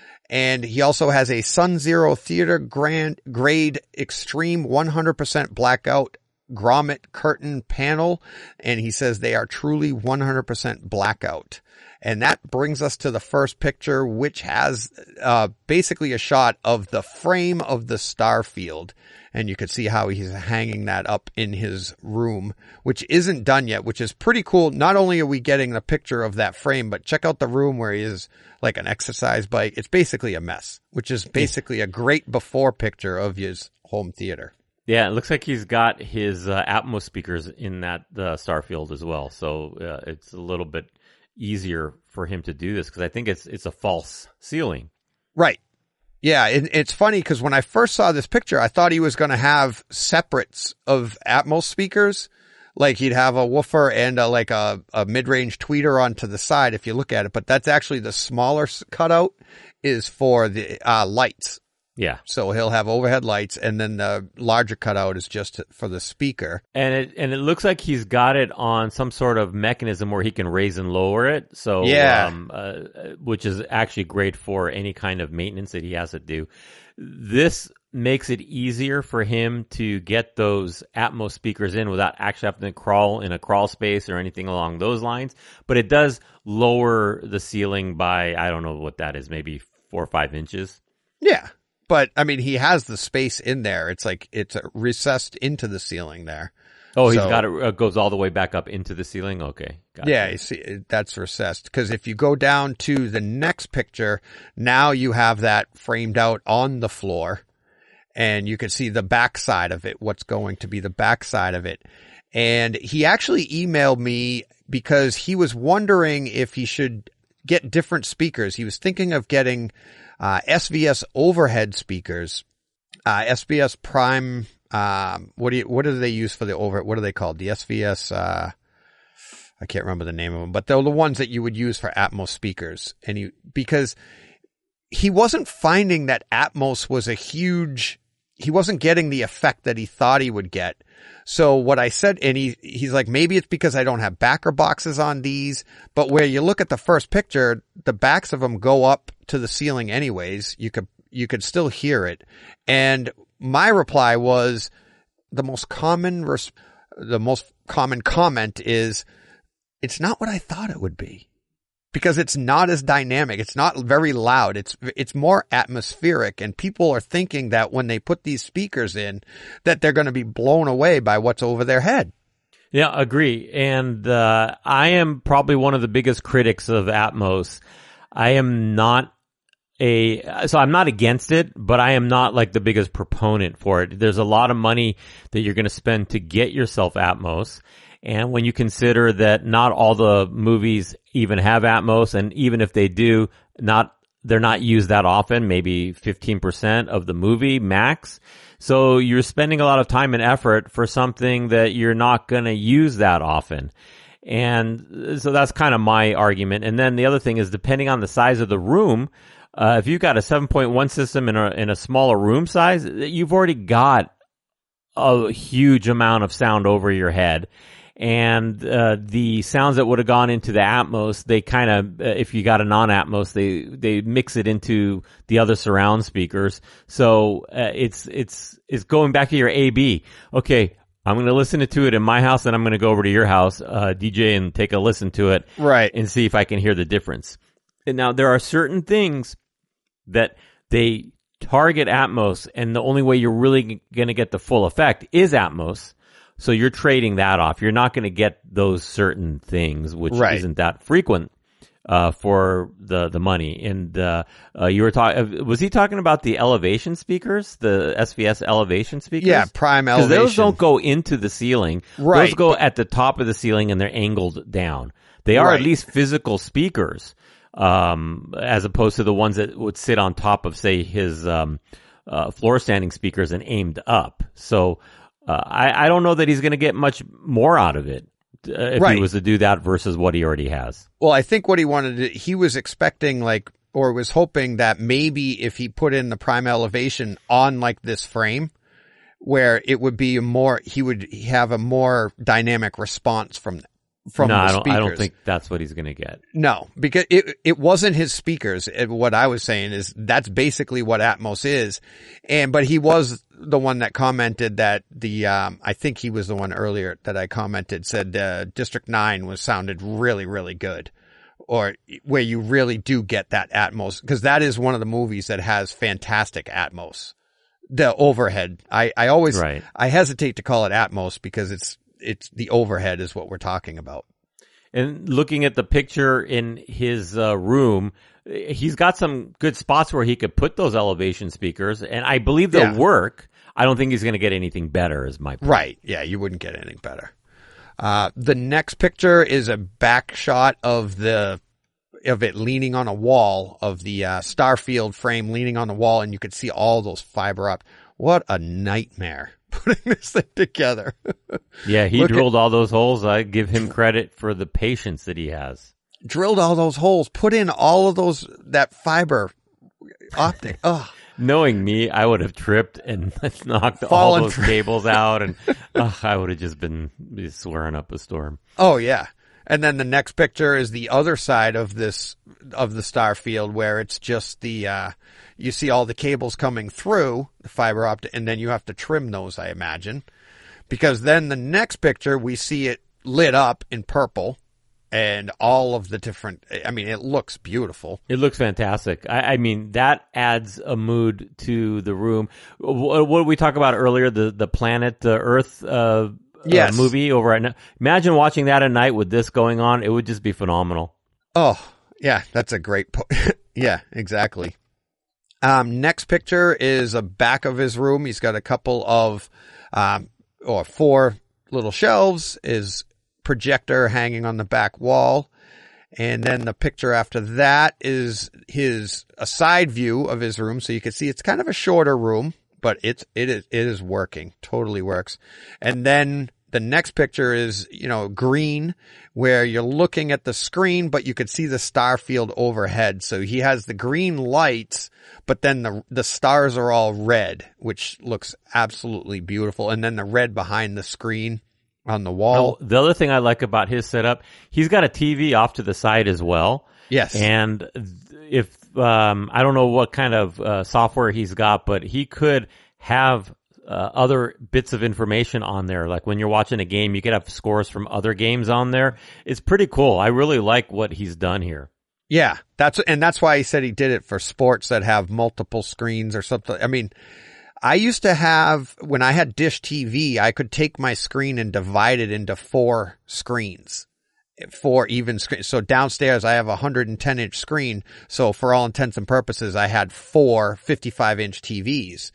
And he also has a Sun Zero Theater grade extreme 100% blackout grommet curtain panel. And he says they are truly 100% blackout. And that brings us to the first picture, which has basically a shot of the frame of the star field. And you can see how he's hanging that up in his room, which isn't done yet, which is pretty cool. Not only are we getting a picture of that frame, but check out the room where he is like an exercise bike. It's basically a mess, which is basically a great before picture of his home theater. Yeah, it looks like he's got his Atmos speakers in that Starfield as well. So it's a little bit easier for him to do this because I think it's a false ceiling. Right. Yeah, it's funny because when I first saw this picture, I thought he was going to have separates of Atmos speakers. Like he'd have a woofer and a mid-range tweeter onto the side if you look at it. But that's actually the smaller cutout is for the lights. Yeah. So he'll have overhead lights, and then the larger cutout is just for the speaker. And it looks like he's got it on some sort of mechanism where he can raise and lower it. So yeah, which is actually great for any kind of maintenance that he has to do. This makes it easier for him to get those Atmos speakers in without actually having to crawl in a crawl space or anything along those lines. But it does lower the ceiling by, I don't know what that is, maybe 4 or 5 inches. Yeah. But, I mean, he has the space in there. It's like it's recessed into the ceiling there. Oh, he's got it goes all the way back up into the ceiling? Okay. Gotcha. Yeah, you see, that's recessed. Because if you go down to the next picture, now you have that framed out on the floor. And you can see the backside of it, what's going to be the backside of it. And he actually emailed me because he was wondering if he should get different speakers. He was thinking of getting SVS overhead speakers, SBS Prime. What do they use for the overhead? What are they called? The SVS. I can't remember the name of them, but they're the ones that you would use for Atmos speakers. And because he wasn't finding that Atmos was he wasn't getting the effect that he thought he would get. So what I said, and he's like, maybe it's because I don't have backer boxes on these, but where you look at the first picture, the backs of them go up to the ceiling anyways. You could still hear it. And my reply was the most common comment is, it's not what I thought it would be. Because it's not as dynamic. It's not very loud. It's more atmospheric, and people are thinking that when they put these speakers in, that they're going to be blown away by what's over their head. Yeah, agree. And I am probably one of the biggest critics of Atmos. I am not so I'm not against it, but I am not like the biggest proponent for it. There's a lot of money that you're going to spend to get yourself Atmos. And when you consider that not all the movies even have Atmos, and even if they do, they're not used that often, maybe 15% of the movie max. So you're spending a lot of time and effort for something that you're not going to use that often. And so that's kind of my argument. And then the other thing is, depending on the size of the room, if you've got a 7.1 system in a smaller room size, you've already got a huge amount of sound over your head. And the sounds that would have gone into the Atmos, they kind of, if you got a non-Atmos, they mix it into the other surround speakers. So it's going back to your AB. Okay, I'm going to listen to it in my house, and I'm going to go over to your house, DJ, and take a listen to it, right, and see if I can hear the difference. And now there are certain things that they target Atmos, and the only way you're really going to get the full effect is Atmos. So you're trading that off. You're not going to get those certain things, which isn't that frequent for the money. And you were talking. Was he talking about the elevation speakers, the SVS elevation speakers? Yeah, prime elevation. Because those don't go into the ceiling. Right. Those go at the top of the ceiling, and they're angled down. They are at least physical speakers, as opposed to the ones that would sit on top of, say, his floor standing speakers and aimed up. So. I don't know that he's going to get much more out of it. if he was to do that versus what he already has. Well, I think what he wanted to, he was expecting like, or was hoping that maybe if he put in the prime elevation on like this frame, where it would be he would have a more dynamic response from the speakers. I don't think that's what he's going to get. No, because it wasn't his speakers. What I was saying is that's basically what Atmos is. But he was the one that commented that I think he was the one earlier that I commented said, District 9 sounded really, really good, or where you really do get that Atmos, because that is one of the movies that has fantastic Atmos. The overhead. I hesitate to call it Atmos because it's the overhead is what we're talking about. And looking at the picture in his room, he's got some good spots where he could put those elevation speakers, and I believe they'll work. I don't think he's going to get anything better, is my point. Right. Yeah, you wouldn't get anything better. The next picture is a back shot of it leaning on a wall, of the Starfield frame leaning on the wall, and you could see all those fiber up. What a nightmare putting this thing together. Yeah, he drilled all those holes. I give him credit for the patience that he has. Drilled all those holes, put in all of that fiber optic. Ugh. Knowing me, I would have tripped and knocked all those cables out, and I would have just been swearing up a storm. Oh, yeah. And then the next picture is the other side of the Starfield, where it's just you see all the cables coming through the fiber optic, and then you have to trim those, I imagine, because then the next picture we see it lit up in purple and all of the different, I mean, it looks beautiful. It looks fantastic. I mean, that adds a mood to the room. What did we talk about earlier? The planet, the Earth, yes. Movie over at night. Imagine watching that at night with this going on. It would just be phenomenal. Oh, yeah, that's a great yeah, exactly. Next picture is a back of his room. He's got a couple of, 4 little shelves, his projector hanging on the back wall. And then the picture after that is a side view of his room. So you can see it's kind of a shorter room, but it is working. Totally works. And then the next picture is, green, where you're looking at the screen, but you could see the Starfield overhead. So he has the green lights, but then the stars are all red, which looks absolutely beautiful. And then the red behind the screen on the wall. The other thing I like about his setup, he's got a TV off to the side as well. Yes. And if, I don't know what kind of software he's got, but he could have other bits of information on there. Like when you're watching a game, you could have scores from other games on there. It's pretty cool. I really like what he's done here. Yeah, that's why he said he did it for sports that have multiple screens or something. I mean, I used to have, when I had Dish TV, I could take my screen and divide it into 4 screens. 4 even screens. So downstairs I have a 110-inch screen. So for all intents and purposes, I had 4 55-inch TVs.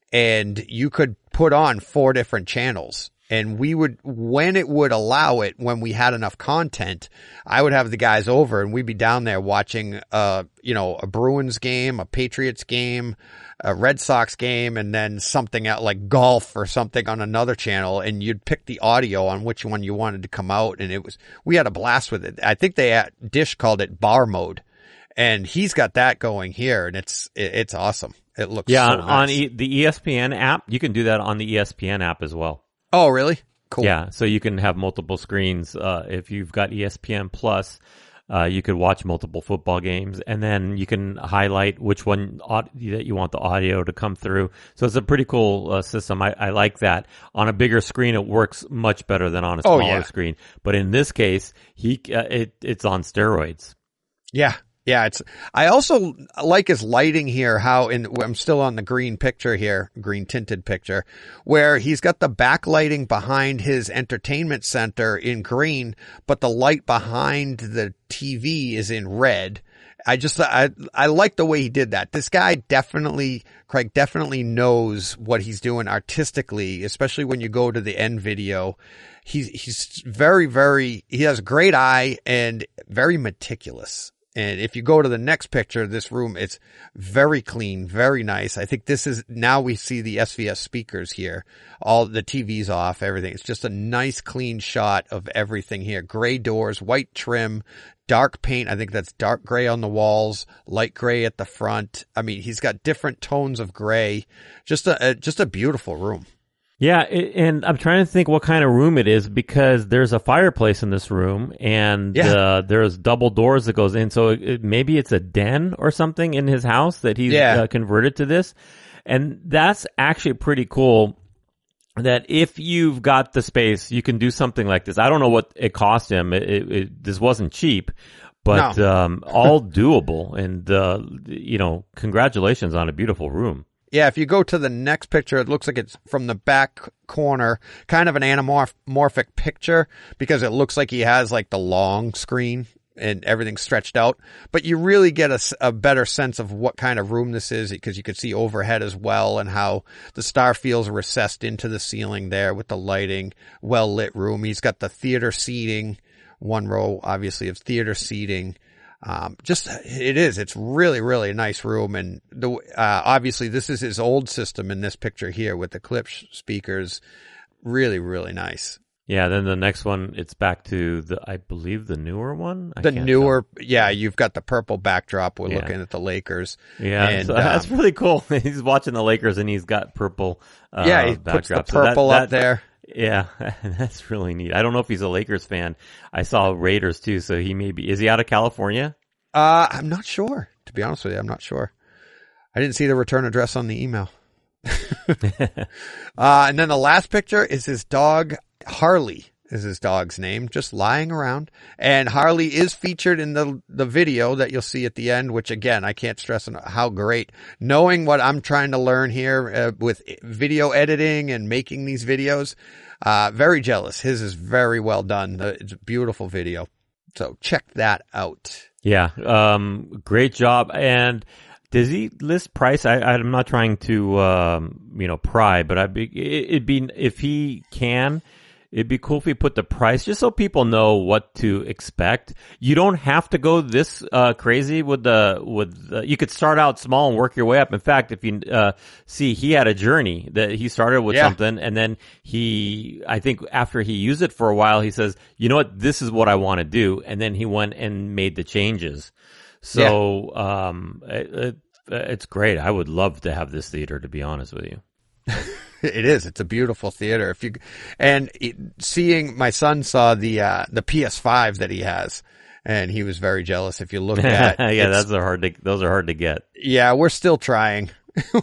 And you could put on 4 different channels. And we would, when it would allow it, when we had enough content, I would have the guys over and we'd be down there watching, a Bruins game, a Patriots game, a Red Sox game, and then something out like golf or something on another channel. And you'd pick the audio on which one you wanted to come out. And we had a blast with it. I think Dish called it bar mode. And he's got that going here, and it's awesome. It looks so nice. On the ESPN app, you can do that on the ESPN app as well. Oh, really? Cool. Yeah, so you can have multiple screens. If you've got ESPN Plus, you could watch multiple football games, and then you can highlight which one that you want the audio to come through. So it's a pretty cool system. I like that. On a bigger screen, it works much better than on a smaller screen. But in this case, it's on steroids. Yeah. Yeah, I also like his lighting here, I'm still on the green picture here, green tinted picture, where he's got the backlighting behind his entertainment center in green, but the light behind the TV is in red. I like the way he did that. This guy Craig definitely knows what he's doing artistically, especially when you go to the end video. He's very, very, he has a great eye and very meticulous. And if you go to the next picture, this room, it's very clean, very nice. I think this is, now we see the SVS speakers here. All the TV's off, everything. It's just a nice clean shot of everything here. Gray doors, white trim, dark paint. I think that's dark gray on the walls, light gray at the front. I mean, he's got different tones of gray. Just a beautiful room. Yeah, and I'm trying to think what kind of room it is because there's a fireplace in this room and there's double doors that goes in. So maybe it's a den or something in his house that he's converted to this. And that's actually pretty cool that if you've got the space, you can do something like this. I don't know what it cost him. This wasn't cheap, but all doable. And, congratulations on a beautiful room. Yeah, if you go to the next picture, it looks like it's from the back corner, kind of an anamorphic picture because it looks like he has like the long screen and everything's stretched out. But you really get a better sense of what kind of room this is because you could see overhead as well and how the star feels recessed into the ceiling there with the lighting, well-lit room. He's got the theater seating, one row obviously of theater seating. It's really, really a nice room. And obviously this is his old system in this picture here with the Klipsch speakers. Really, really nice. Yeah. Then the next one, it's back to I believe the newer one. You've got the purple backdrop. We're looking at the Lakers. Yeah. And, so that's really cool. He's watching the Lakers and he's got purple, he puts the purple up there. Yeah, that's really neat. I don't know if he's a Lakers fan. I saw Raiders too, so is he out of California? I'm not sure. To be honest with you, I'm not sure. I didn't see the return address on the email. And then the last picture is his dog, Harley is his dog's name, just lying around. And Harley is featured in the video that you'll see at the end, which again, I can't stress how great. Knowing what I'm trying to learn here with video editing and making these videos, very jealous. His is very well done. It's a beautiful video. So check that out. Yeah. Great job. And does he list price? I'm not trying to, pry, but it'd be, if he can, it'd be cool if he put the price just so people know what to expect. You don't have to go this crazy with you could start out small and work your way up. In fact, if you see, he had a journey that he started with something and then I think after he used it for a while, he says, you know what, this is what I want to do. And then he went and made the changes. So, it's great. I would love to have this theater, to be honest with you. It is. It's a beautiful theater. Seeing my son saw the PS5 that he has, and he was very jealous. If you look at, those are hard to get. Yeah, we're still trying.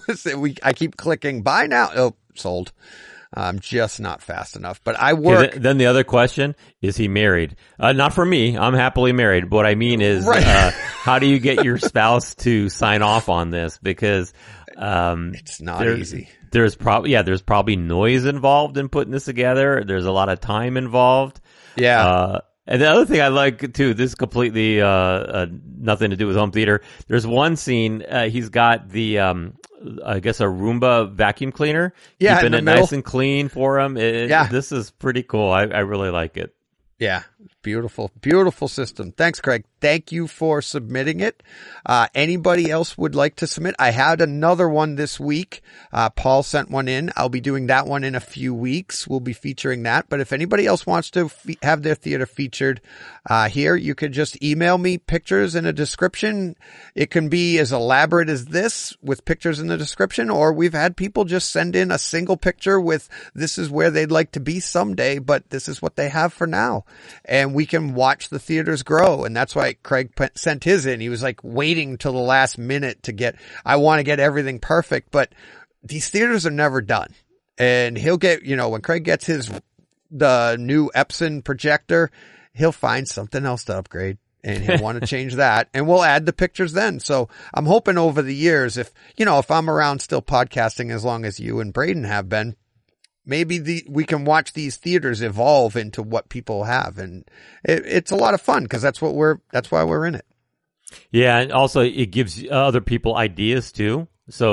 I keep clicking buy now. Oh, sold. I'm just not fast enough, but I work. Okay, then the other question, is he married? Not for me. I'm happily married. What I mean is, how do you get your spouse to sign off on this? Because, it's not easy. There's probably noise involved in putting this together. There's a lot of time involved. Yeah. And the other thing I like too, this is completely, nothing to do with home theater. There's one scene, he's got the, I guess a Roomba vacuum cleaner. Yeah. Keeping it nice and clean for him. This is pretty cool. I really like it. Yeah. Beautiful, beautiful system. Thanks, Craig. Thank you for submitting it. Anybody else would like to submit? I had another one this week. Paul sent one in. I'll be doing that one in a few weeks. We'll be featuring that. But if anybody else wants to have their theater featured here, you could just email me pictures in a description. It can be as elaborate as this with pictures in the description, or we've had people just send in a single picture with this is where they'd like to be someday, but this is what they have for now. And we can watch the theaters grow. And that's why Craig sent his in. He was like waiting till the last minute I want to get everything perfect, but these theaters are never done. And he'll get, when Craig gets the new Epson projector, he'll find something else to upgrade and he'll want to change that, and we'll add the pictures then. So I'm hoping over the years, if I'm around still podcasting as long as you and Braden have been, maybe we can watch these theaters evolve into what people have. And it's a lot of fun because that's why we're in it. Yeah. And also it gives other people ideas too. So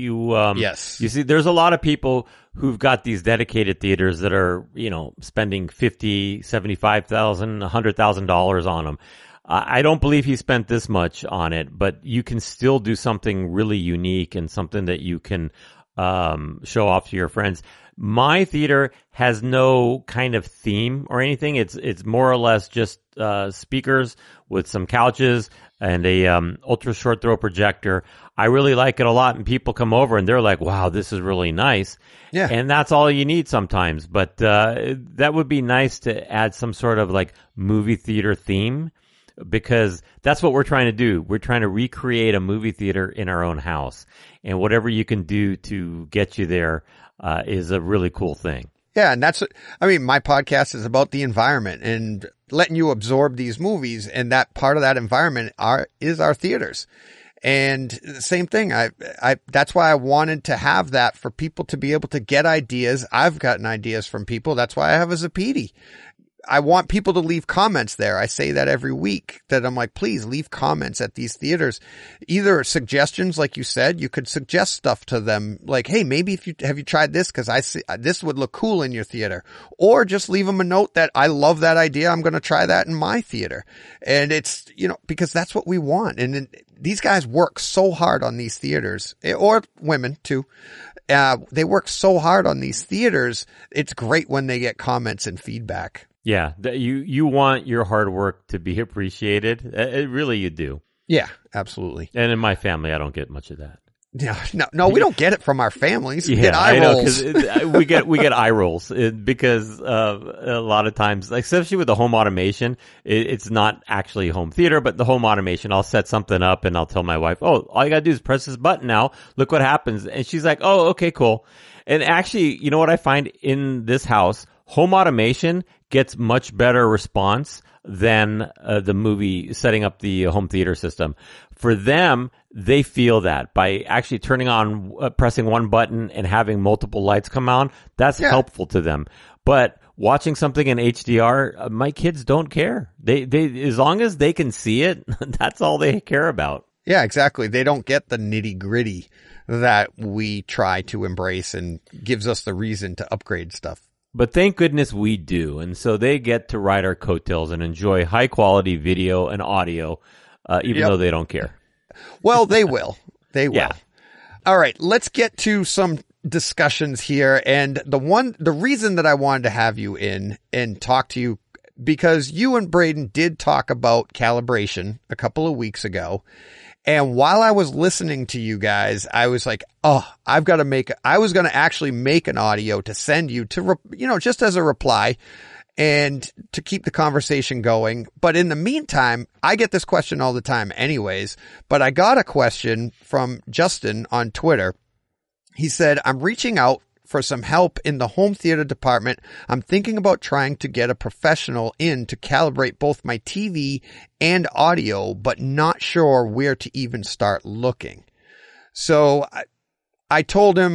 yes, you see, there's a lot of people who've got these dedicated theaters that are, spending $50,000, $75,000, $100,000 on them. I don't believe he spent this much on it, but you can still do something really unique and something that you can show off to your friends. My theater has no kind of theme or anything. It's more or less just speakers with some couches and a ultra short throw projector. I really like it a lot, and people come over and they're like, wow, this is really nice. Yeah. And that's all you need sometimes. But that would be nice to add some sort of like movie theater theme, because that's what we're trying to do. We're trying to recreate a movie theater in our own house. And whatever you can do to get you there is a really cool thing. Yeah, and my podcast is about the environment and letting you absorb these movies, and that part of that environment is our theaters. And the same thing, that's why I wanted to have that for people to be able to get ideas. I've gotten ideas from people. That's why I have a Zapedi. I want people to leave comments there. I say that every week, that I'm like, please leave comments at these theaters. Either suggestions, like you said, you could suggest stuff to them like, hey, maybe have you tried this? Cause I see this would look cool in your theater, or just leave them a note that I love that idea. I'm going to try that in my theater. And it's, because that's what we want. And these guys work so hard on these theaters, or women too. They work so hard on these theaters. It's great when they get comments and feedback. Yeah, you want your hard work to be appreciated. It really, you do. Yeah, absolutely. And in my family, I don't get much of that. Yeah, no, we don't get it from our families. We yeah, get eye rolls. I know, 'cause we get eye rolls because a lot of times, like, especially with the home automation, it's not actually home theater, but the home automation. I'll set something up and I'll tell my wife, "Oh, all you gotta do is press this button now. Look what happens." And she's like, "Oh, okay, cool." And actually, you know what I find in this house? Home automation gets much better response than the movie setting up the home theater system. For them, they feel that by actually turning on, pressing one button and having multiple lights come on, that's helpful to them. But watching something in HDR, my kids don't care. They as long as they can see it, that's all they care about. Yeah, exactly. They don't get the nitty gritty that we try to embrace and gives us the reason to upgrade stuff. But thank goodness we do. And so they get to ride our coattails and enjoy high quality video and audio, even though they don't care. Well, they will. They will. Yeah. All right. Let's get to some discussions here. And the reason that I wanted to have you in and talk to you, because you and Braden did talk about calibration a couple of weeks ago. And while I was listening to you guys, I was like, oh, I was going to actually make an audio to send you to, just as a reply and to keep the conversation going. But in the meantime, I get this question all the time anyways, but I got a question from Justin on Twitter. He said, I'm reaching out for some help in the home theater department. I'm thinking about trying to get a professional in to calibrate both my TV and audio, but not sure where to even start looking. So I told him,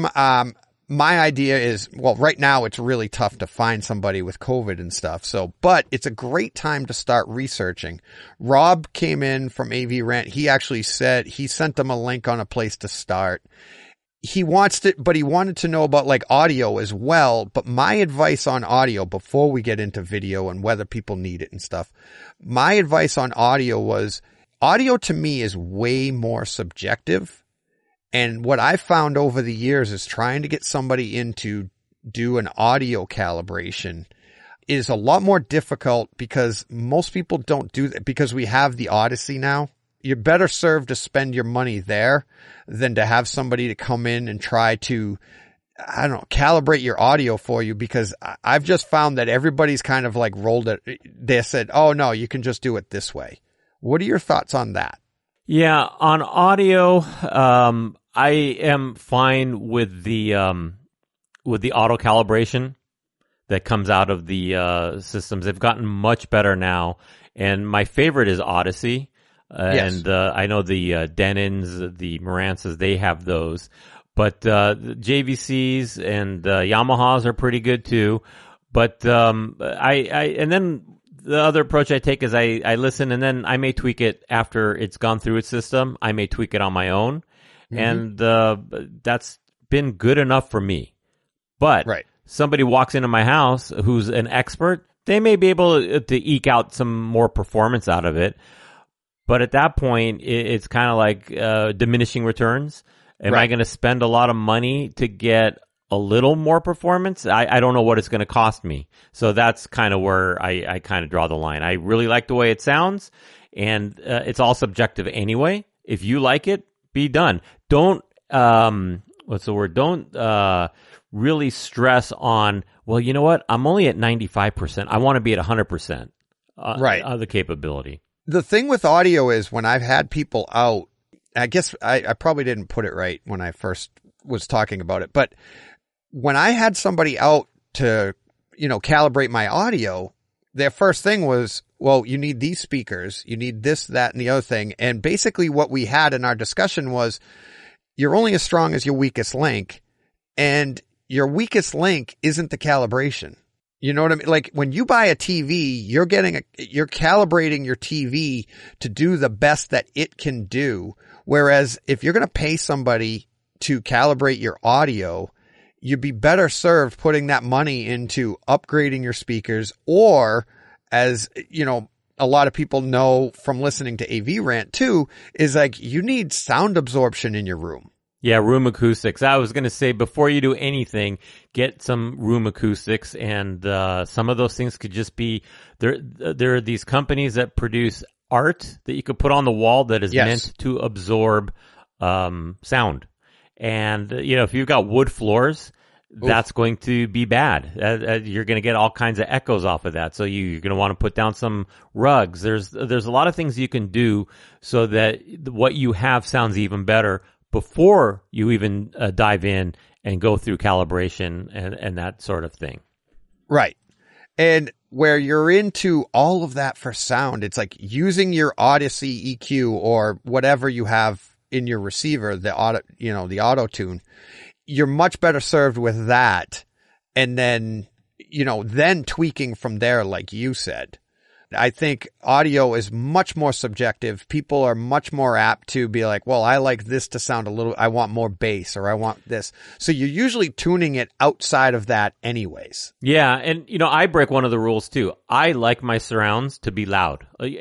my idea is, well, right now it's really tough to find somebody with COVID and stuff. But it's a great time to start researching. Rob came in from AV Rent. He actually said he sent them a link on a place to start. He wanted to know about like audio as well. But my advice on audio, before we get into video and whether people need it and stuff, my advice on audio was, audio to me is way more subjective. And what I found over the years is trying to get somebody in to do an audio calibration is a lot more difficult, because most people don't do that, because we have the Odyssey now. You're better served to spend your money there than to have somebody to come in and try to, calibrate your audio for you, because I've just found that everybody's kind of like rolled it. They said, oh no, you can just do it this way. What are your thoughts on that? Yeah, on audio, I am fine with the auto calibration that comes out of the systems. They've gotten much better now, and my favorite is Odyssey. Yes. And I know the Denons, the Marantzas, they have those. But the JVCs and Yamahas are pretty good too. But and then the other approach I take is I listen, and then I may tweak it after it's gone through its system. I may tweak it on my own. Mm-hmm. And that's been good enough for me. But somebody walks into my house who's an expert, they may be able to eke out some more performance out of it. But at that point, it's kind of like diminishing returns. Am I going to spend a lot of money to get a little more performance? I don't know what it's going to cost me. So that's kind of where I kind of draw the line. I really like the way it sounds, and it's all subjective anyway. If you like it, be done. Don't, what's the word? Don't really stress on, well, you know what? I'm only at 95%. I want to be at 100% of the capability. The thing with audio is when I've had people out, I guess I probably didn't put it right when I first was talking about it, but when I had somebody out to, calibrate my audio, their first thing was, well, you need these speakers, you need this, that, and the other thing. And basically what we had in our discussion was you're only as strong as your weakest link, and your weakest link isn't the calibration. You know what I mean? Like when you buy a TV, you're calibrating your TV to do the best that it can do. Whereas if you're going to pay somebody to calibrate your audio, you'd be better served putting that money into upgrading your speakers, or, as a lot of people know from listening to AV Rant too, is like you need sound absorption in your room. Yeah, room acoustics. I was going to say, before you do anything, get some room acoustics, and some of those things could just be, there are these companies that produce art that you could put on the wall that is meant to absorb sound. And, if you've got wood floors, that's going to be bad. You're going to get all kinds of echoes off of that. So you're going to want to put down some rugs. There's a lot of things you can do so that what you have sounds even better before you even dive in and go through calibration and that sort of thing. Right. And where you're into all of that for sound, it's like using your Odyssey EQ or whatever you have in your receiver, the auto tune. You're much better served with that. And then, then tweaking from there, like you said. I think audio is much more subjective. People are much more apt to be like, well, I like this to sound I want more bass, or I want this. So you're usually tuning it outside of that anyways. Yeah. And, I break one of the rules too. I like my surrounds to be loud.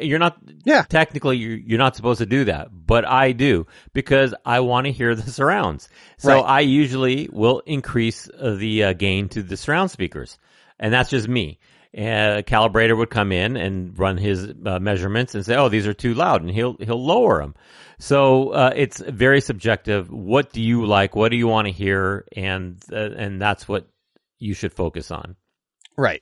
Technically you're not supposed to do that, but I do, because I want to hear the surrounds. So I usually will increase the gain to the surround speakers, and that's just me. A calibrator would come in and run his measurements and say, "Oh, these are too loud," and he'll lower them. So it's very subjective. What do you like? What do you want to hear? And that's what you should focus on. Right.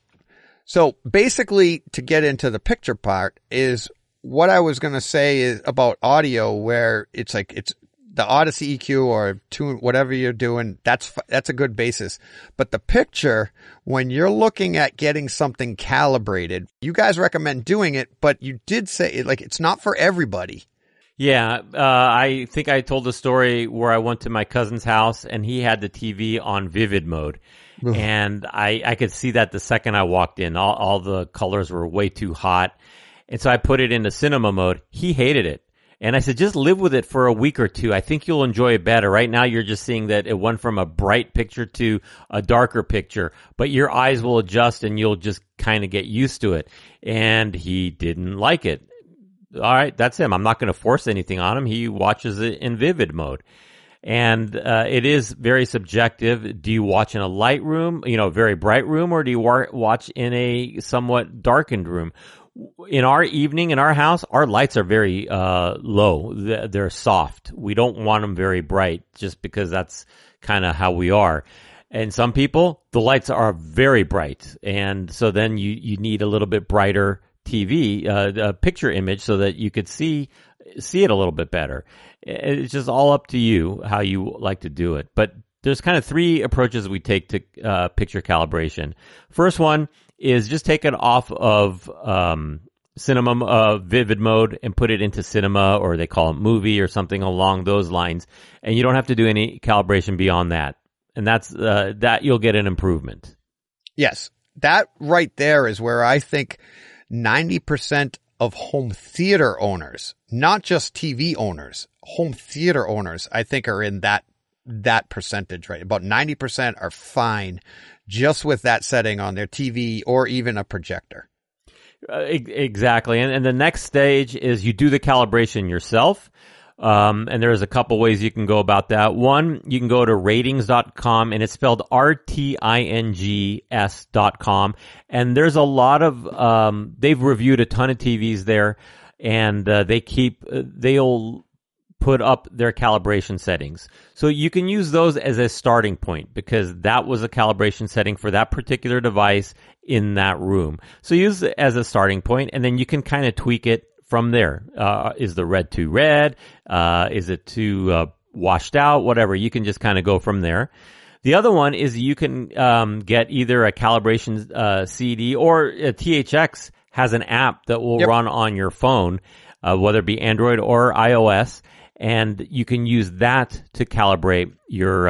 So basically, to get into the picture part, is what I was going to say is about audio, where it's like it's the Odyssey EQ or tune, whatever you're doing, that's a good basis. But the picture, when you're looking at getting something calibrated, you guys recommend doing it, but you did say it's not for everybody. Yeah, I think I told the story where I went to my cousin's house and he had the TV on vivid mode. Ugh. And I could see that the second I walked in, all the colors were way too hot. And so I put it into cinema mode. He hated it. And I said, just live with it for a week or two. I think you'll enjoy it better. Right now, you're just seeing that it went from a bright picture to a darker picture, but your eyes will adjust and you'll just kind of get used to it. And he didn't like it. All right, that's him. I'm not going to force anything on him. He watches it in vivid mode. And it is very subjective. Do you watch in a light room, a very bright room, or do you watch in a somewhat darkened room? In our evening, in our house, our lights are very low. They're soft. We don't want them very bright just because that's kind of how we are. And some people, the lights are very bright. And so then you need a little bit brighter TV, picture image, so that you could see it a little bit better. It's just all up to you how you like to do it. But there's kind of three approaches we take to picture calibration. First one is just take it off of cinema vivid mode and put it into cinema, or they call it movie or something along those lines, and you don't have to do any calibration beyond that. And that's that you'll get an improvement. Yes, that right there is where I think 90% of home theater owners, not just TV owners, home theater owners, I think are in that percentage, right? About 90% are fine just with that setting on their TV or even a projector. Exactly. And the next stage is you do the calibration yourself. And there's a couple ways you can go about that. One, you can go to ratings.com, and it's spelled RTINGS.com. And there's a lot of, they've reviewed a ton of TVs there, and they'll put up their calibration settings. So you can use those as a starting point because that was a calibration setting for that particular device in that room. So use it as a starting point, and then you can kind of tweak it from there. Is the red too red? Is it too washed out? Whatever. You can just kind of go from there. The other one is you can get either a calibration CD, or THX has an app that will run on your phone, whether it be Android or iOS, and you can use that to calibrate your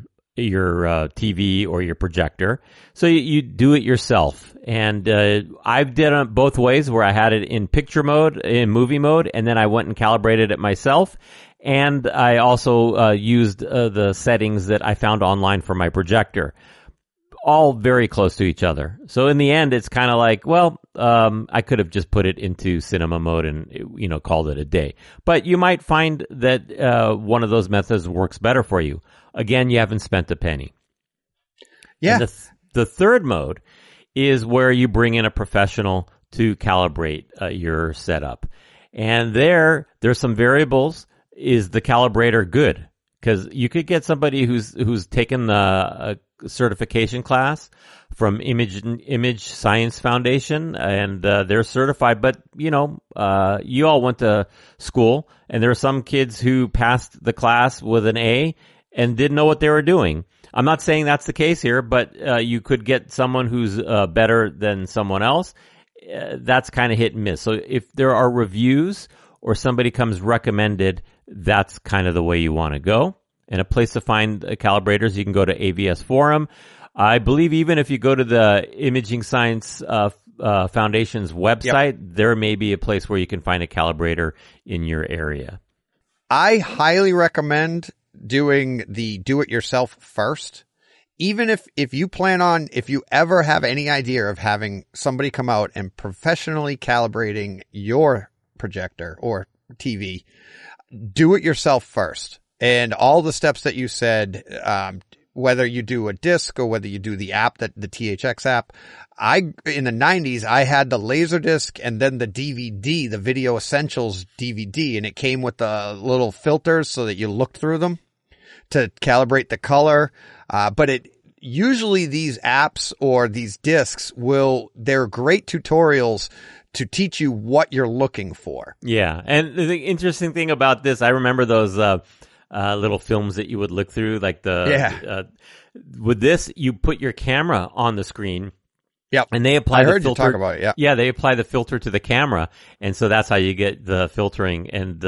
TV or your projector. So you do it yourself. And I've done it both ways, where I had it in picture mode, in movie mode, and then I went and calibrated it myself. And I also used the settings that I found online for my projector. All very close to each other. So in the end, it's kind of like, well, I could have just put it into cinema mode and, called it a day. But you might find that one of those methods works better for you. Again, you haven't spent a penny. Yeah. And the third mode is where you bring in a professional to calibrate your setup. And there's some variables. Is the calibrator good? Because you could get somebody who's taken the certification class from Image Science Foundation, and they're certified. But you all went to school, and there are some kids who passed the class with an A and didn't know what they were doing. I'm not saying that's the case here, but you could get someone who's better than someone else. That's kind of hit and miss. So if there are reviews or somebody comes recommended, that's kind of the way you want to go. And a place to find calibrators, you can go to AVS Forum. I believe even if you go to the Imaging Science Foundation's website, there may be a place where you can find a calibrator in your area. I highly recommend doing the do-it-yourself first. Even if you ever have any idea of having somebody come out and professionally calibrating your projector or TV, do it yourself first. And all the steps that you said, whether you do a disc or whether you do the app, the THX app, in the 90s, I had the Laserdisc and then the DVD, the Video Essentials DVD, and it came with the little filters so that you looked through them to calibrate the color. But usually these apps or these discs they're great tutorials to teach you what you're looking for. Yeah. And the interesting thing about this, I remember those, little films that you would look through, like with this, you put your camera on the screen. Yep. And they apply the filter. I heard you talk about it, yeah. Yeah, they apply the filter to the camera. And so that's how you get the filtering. And,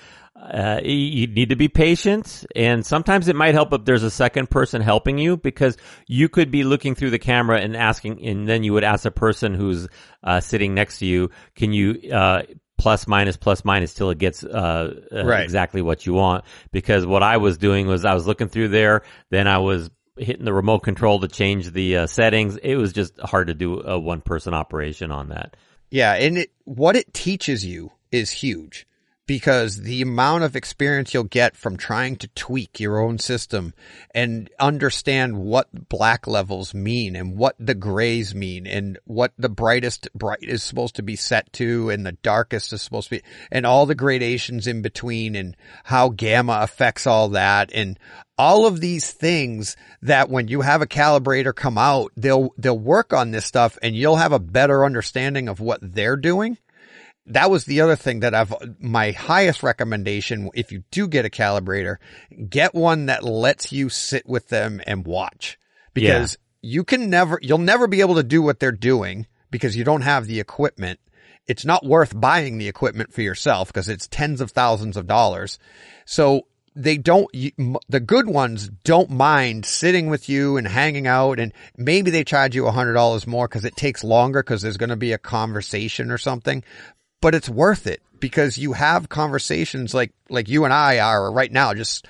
you need to be patient, and sometimes it might help if there's a second person helping you, because you could be looking through the camera and asking, and then you would ask the person who's sitting next to you, can you plus minus till it gets right. exactly what you want? Because what I was doing was I was looking through there, then I was hitting the remote control to change the settings. It was just hard to do a one person operation on that. Yeah, and what it teaches you is huge. Because the amount of experience you'll get from trying to tweak your own system and understand what black levels mean and what the grays mean and what the brightest is supposed to be set to and the darkest is supposed to be, and all the gradations in between and how gamma affects all that, and all of these things that when you have a calibrator come out, they'll work on this stuff and you'll have a better understanding of what they're doing. That was the other thing that my highest recommendation. If you do get a calibrator, get one that lets you sit with them and watch, because you'll never be able to do what they're doing because you don't have the equipment. It's not worth buying the equipment for yourself because it's tens of thousands of dollars. So the good ones don't mind sitting with you and hanging out, and maybe they charge you $100 more because it takes longer because there's going to be a conversation or something. But it's worth it because you have conversations like you and I are right now, just,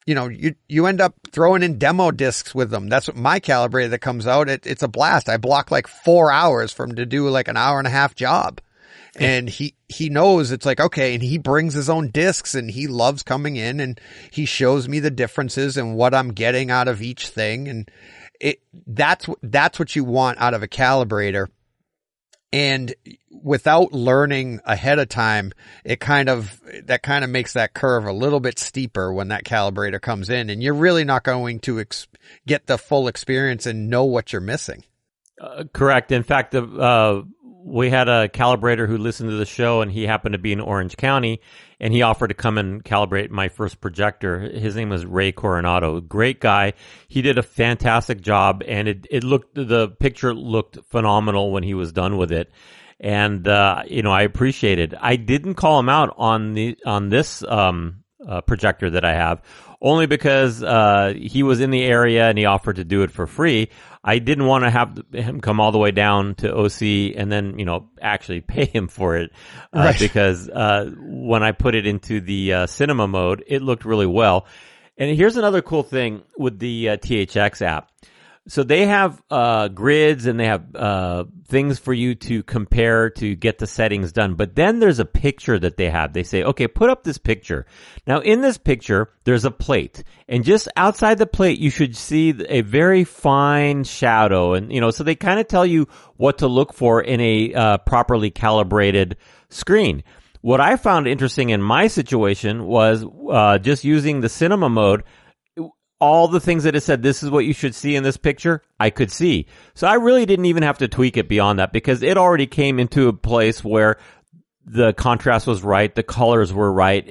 you end up throwing in demo discs with them. That's what my calibrator that comes out. It's a blast. I block like 4 hours for him to do like an hour and a half job. And he knows it's like, okay. And he brings his own discs and he loves coming in and he shows me the differences and what I'm getting out of each thing. And that's what you want out of a calibrator. And without learning ahead of time, that kind of makes that curve a little bit steeper when that calibrator comes in, and you're really not going to get the full experience and know what you're missing. Correct. In fact, we had a calibrator who listened to the show, and he happened to be in Orange County, and he offered to come and calibrate my first projector. His name was Ray Coronado. Great guy. He did a fantastic job, and the picture looked phenomenal when he was done with it. And, I appreciate it. I didn't call him out on this projector that I have, only because he was in the area and he offered to do it for free. I didn't want to have him come all the way down to OC and then, actually pay him for it, right. Because when I put it into the cinema mode, it looked really well. And here's another cool thing with the THX app. So they have grids and they have things for you to compare to get the settings done. But then there's a picture that they have. They say, okay, put up this picture. Now in this picture, there's a plate. And just outside the plate, you should see a very fine shadow. And, so they kind of tell you what to look for in a properly calibrated screen. What I found interesting in my situation was just using the cinema mode. All the things that it said, this is what you should see in this picture, I could see. So I really didn't even have to tweak it beyond that because it already came into a place where the contrast was right, the colors were right.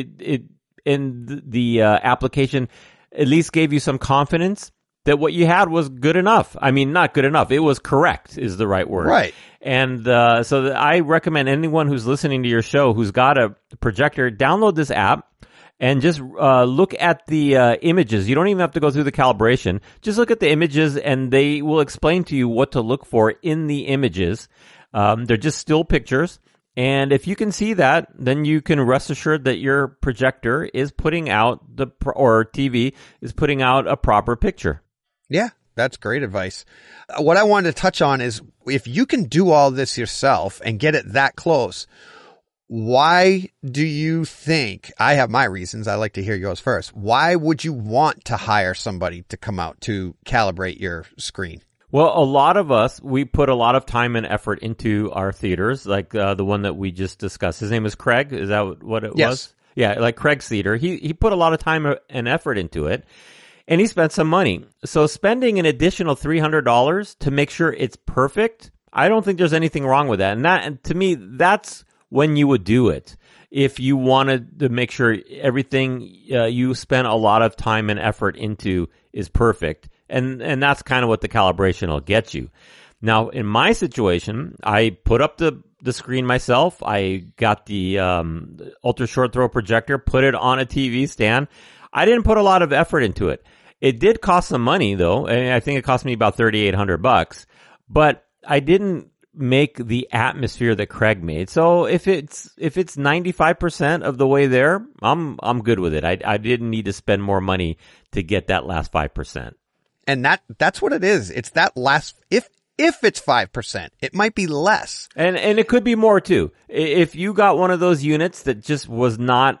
The application at least gave you some confidence that what you had was good enough. I mean, not good enough. It was correct is the right word. Right. And so I recommend anyone who's listening to your show who's got a projector, download this app. And just look at the images. You don't even have to go through the calibration. Just look at the images, and they will explain to you what to look for in the images. They're just still pictures. And if you can see that, then you can rest assured that your projector is putting out or TV is putting out a proper picture. Yeah, that's great advice. What I wanted to touch on is if you can do all this yourself and get it that close, why do you think, I have my reasons, I'd like to hear yours first. Why would you want to hire somebody to come out to calibrate your screen? Well, a lot of us, we put a lot of time and effort into our theaters, like the one that we just discussed. His name is Craig. Is that what it was? Yeah, like Craig's theater. He put a lot of time and effort into it, and he spent some money. So spending an additional $300 to make sure it's perfect, I don't think there's anything wrong with that. And to me, that's when you would do it. If you wanted to make sure everything you spent a lot of time and effort into is perfect. And that's kind of what the calibration will get you. Now, in my situation, I put up the screen myself. I got the ultra short throw projector, put it on a TV stand. I didn't put a lot of effort into it. It did cost some money though. And I think it cost me about $3,800, but I didn't make the atmosphere that Craig made. So if it's 95% of the way there, I'm good with it. I didn't need to spend more money to get that last 5%. And that's what it is. It's that last, if it's 5%, it might be less. And it could be more too. If you got one of those units that just was not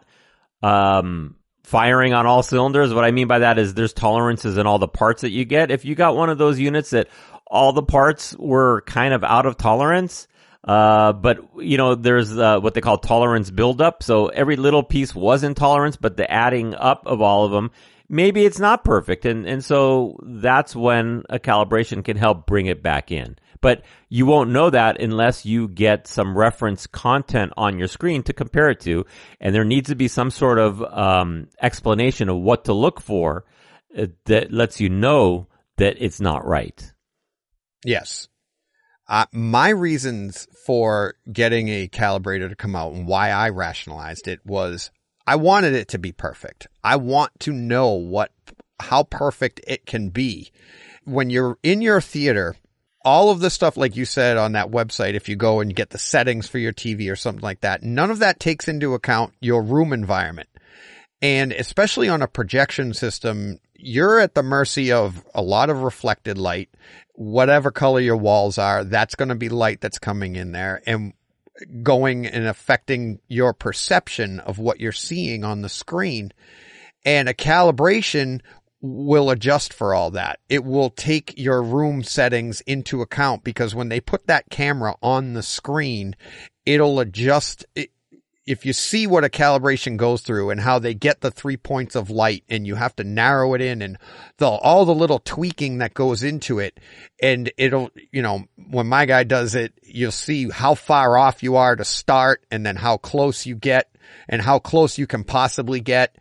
firing on all cylinders, what I mean by that is there's tolerances in all the parts that you get. If you got one of those units that all the parts were kind of out of tolerance, but there's what they call tolerance buildup. So every little piece was in tolerance, but the adding up of all of them, maybe it's not perfect. And so that's when a calibration can help bring it back in. But you won't know that unless you get some reference content on your screen to compare it to. And there needs to be some sort of explanation of what to look for that lets you know that it's not right. Yes. My reasons for getting a calibrator to come out and why I rationalized it was I wanted it to be perfect. I want to know how perfect it can be. When you're in your theater, all of the stuff, like you said on that website, if you go and get the settings for your TV or something like that, none of that takes into account your room environment. And especially on a projection system, you're at the mercy of a lot of reflected light. Whatever color your walls are, that's going to be light that's coming in there and going and affecting your perception of what you're seeing on the screen. And a calibration will adjust for all that. It will take your room settings into account, because when they put that camera on the screen, it'll adjust. If you see what a calibration goes through and how they get the 3 points of light, and you have to narrow it in, and all the little tweaking that goes into it, and it'll, when my guy does it, you'll see how far off you are to start, and then how close you get and how close you can possibly get.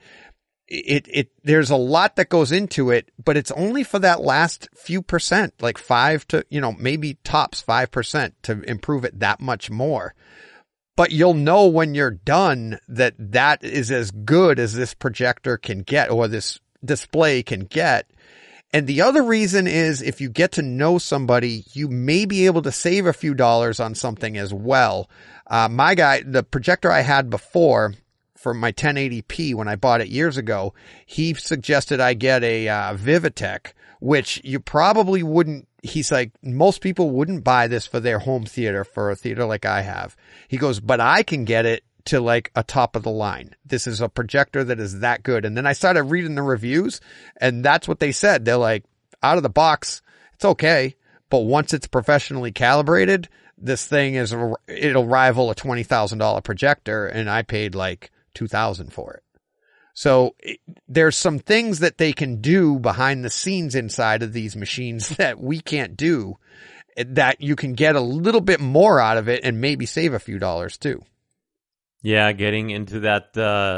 There's a lot that goes into it, but it's only for that last few percent, like 5 to, maybe tops 5% to improve it that much more. But you'll know when you're done that is as good as this projector can get, or this display can get. And the other reason is, if you get to know somebody, you may be able to save a few dollars on something as well. My guy, the projector I had before for my 1080p when I bought it years ago, he suggested I get a Vivitech, which you probably wouldn't. He's like, most people wouldn't buy this for their home theater, for a theater like I have. He goes, but I can get it to like a top of the line. This is a projector that is that good. And then I started reading the reviews, and that's what they said. They're like, out of the box, it's okay. But once it's professionally calibrated, this thing it'll rival a $20,000 projector. And I paid like $2,000 for it. So there's some things that they can do behind the scenes inside of these machines that we can't do, that you can get a little bit more out of it and maybe save a few dollars too. Yeah, getting into that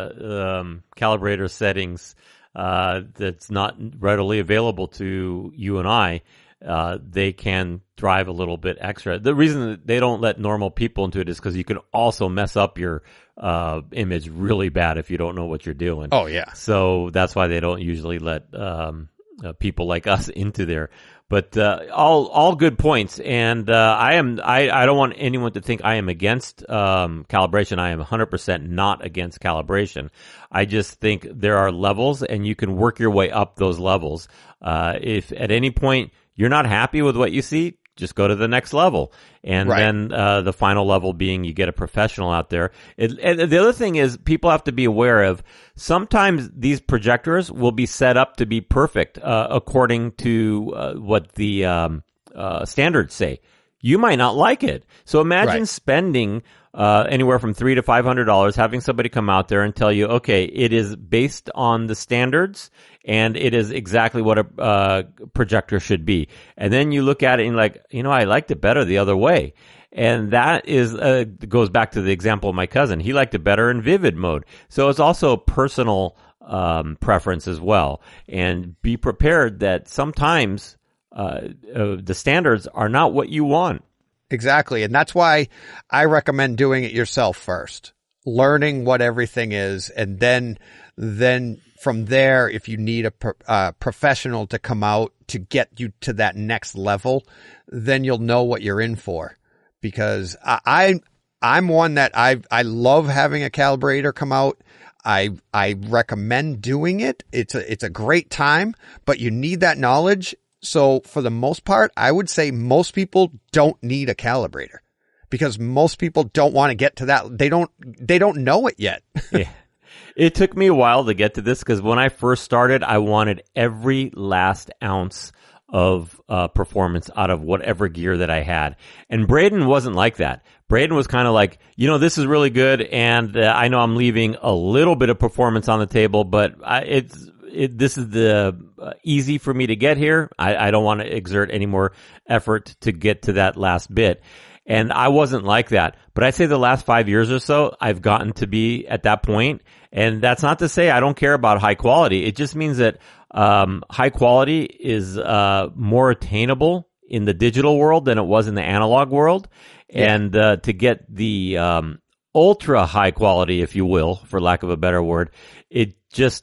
calibrator settings that's not readily available to you and I, they can drive a little bit extra. The reason that they don't let normal people into it is because you can also mess up your image really bad if you don't know what you're doing. Oh yeah. So that's why they don't usually let people like us into there. But all good points. And I don't want anyone to think I am against calibration. I am 100% not against calibration. I just think there are levels, and you can work your way up those levels. If at any point you're not happy with what you see, just go to the next level. And right. Then the final level being you get a professional out there. And the other thing is, people have to be aware of, sometimes these projectors will be set up to be perfect according to what the standards say. You might not like it. So imagine right. spending anywhere from $300 to $500, having somebody come out there and tell you, okay, it is based on the standards, and it is exactly what a projector should be. And then you look at it and like, I liked it better the other way. And that is goes back to the example of my cousin. He liked it better in vivid mode. So it's also a personal preference as well. And be prepared that sometimes the standards are not what you want. Exactly. And that's why I recommend doing it yourself first, learning what everything is. And then from there, if you need a professional to come out to get you to that next level, then you'll know what you're in for. Because I'm one that I love having a calibrator come out. I recommend doing it. It's a great time, but you need that knowledge. So for the most part, I would say most people don't need a calibrator, because most people don't want to get to that. They don't know it yet. Yeah. It took me a while to get to this, because when I first started, I wanted every last ounce of performance out of whatever gear that I had. And Braden wasn't like that. Braden was kind of like, this is really good, and I know I'm leaving a little bit of performance on the table, but this is the easy for me to get here. I don't want to exert any more effort to get to that last bit. And I wasn't like that. But I'd say the last 5 years or so, I've gotten to be at that point. And that's not to say I don't care about high quality. It just means that high quality is more attainable in the digital world than it was in the analog world. Yeah. And to get the ultra high quality, if you will, for lack of a better word, it just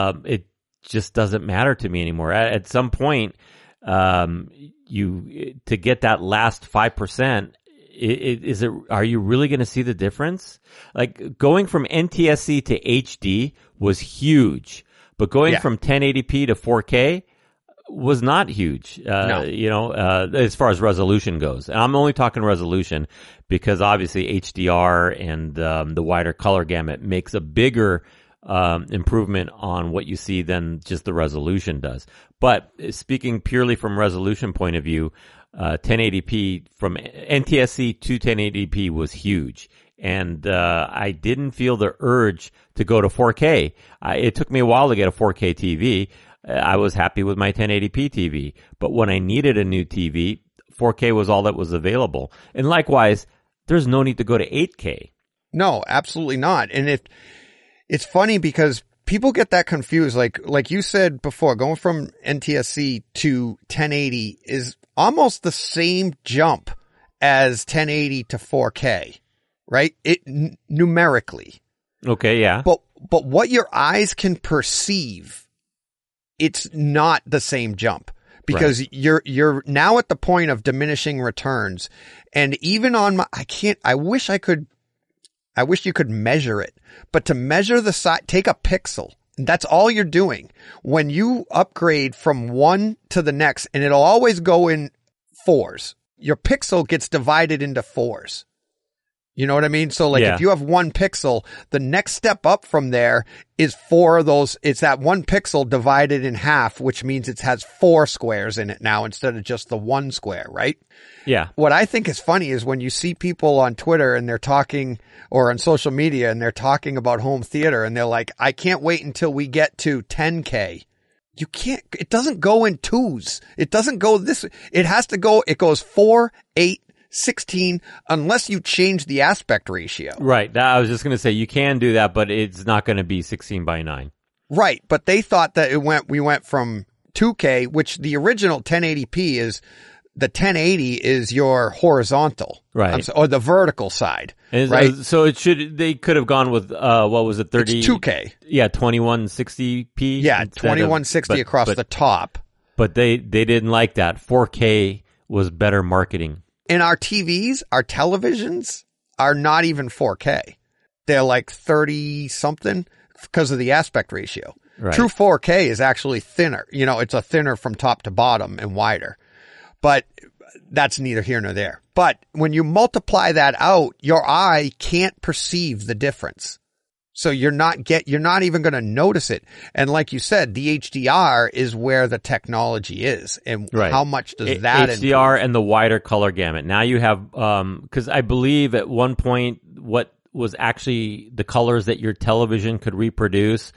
doesn't matter to me anymore. At some point, to get that last 5%, are you really going to see the difference? Like going from NTSC to HD was huge, but going from 1080p to 4K was not huge, No. As far as resolution goes. And I'm only talking resolution because obviously HDR and the wider color gamut makes a bigger improvement on what you see than just the resolution does. But speaking purely from resolution point of view, 1080p from NTSC to 1080p was huge. And I didn't feel the urge to go to 4K. It took me a while to get a 4K TV. I was happy with my 1080p TV. But when I needed a new TV, 4K was all that was available. And likewise, there's no need to go to 8K. No, absolutely not. And it's funny because people get that confused. Like you said before, going from NTSC to 1080 is almost the same jump as 1080 to 4K, right? Numerically. Okay, yeah. But what your eyes can perceive, it's not the same jump because you're now at the point of diminishing returns. And even on I wish you could measure it, but to measure the size, take a pixel. That's all you're doing when you upgrade from one to the next, and it'll always go in 4s. Your pixel gets divided into 4s. You know what I mean? So if you have 1 pixel, the next step up from there is 4 of those. It's that 1 pixel divided in half, which means it has 4 squares in it now instead of just the 1 square, right? Yeah. What I think is funny is when you see people on Twitter and they're talking, or on social media and they're talking about home theater and they're like, I can't wait until we get to 10K. You can't, it doesn't go in 2s. It doesn't go it goes 4, 8, 16, unless you change the aspect ratio. Right. I was just going to say you can do that, but it's not going to be 16:9. Right. But they thought that we went from 2K, which the original 1080p is, the 1080 is your horizontal. Right. Or the vertical side. And right. So they could have gone with, what was it? 30? It's 2K. Yeah. 2160p. Yeah. 2160 across the top. But they didn't like that. 4K was better marketing. And our TVs, our televisions are not even 4K. They're like 30 something because of the aspect ratio. Right. True 4K is actually thinner. It's a thinner from top to bottom and wider. But that's neither here nor there. But when you multiply that out, your eye can't perceive the difference. So you're not even going to notice it. And like you said, the HDR is where the technology is. And how much does that HDR improve? And the wider color gamut. Now you have, cause I believe at one point what was actually the colors that your television could reproduce,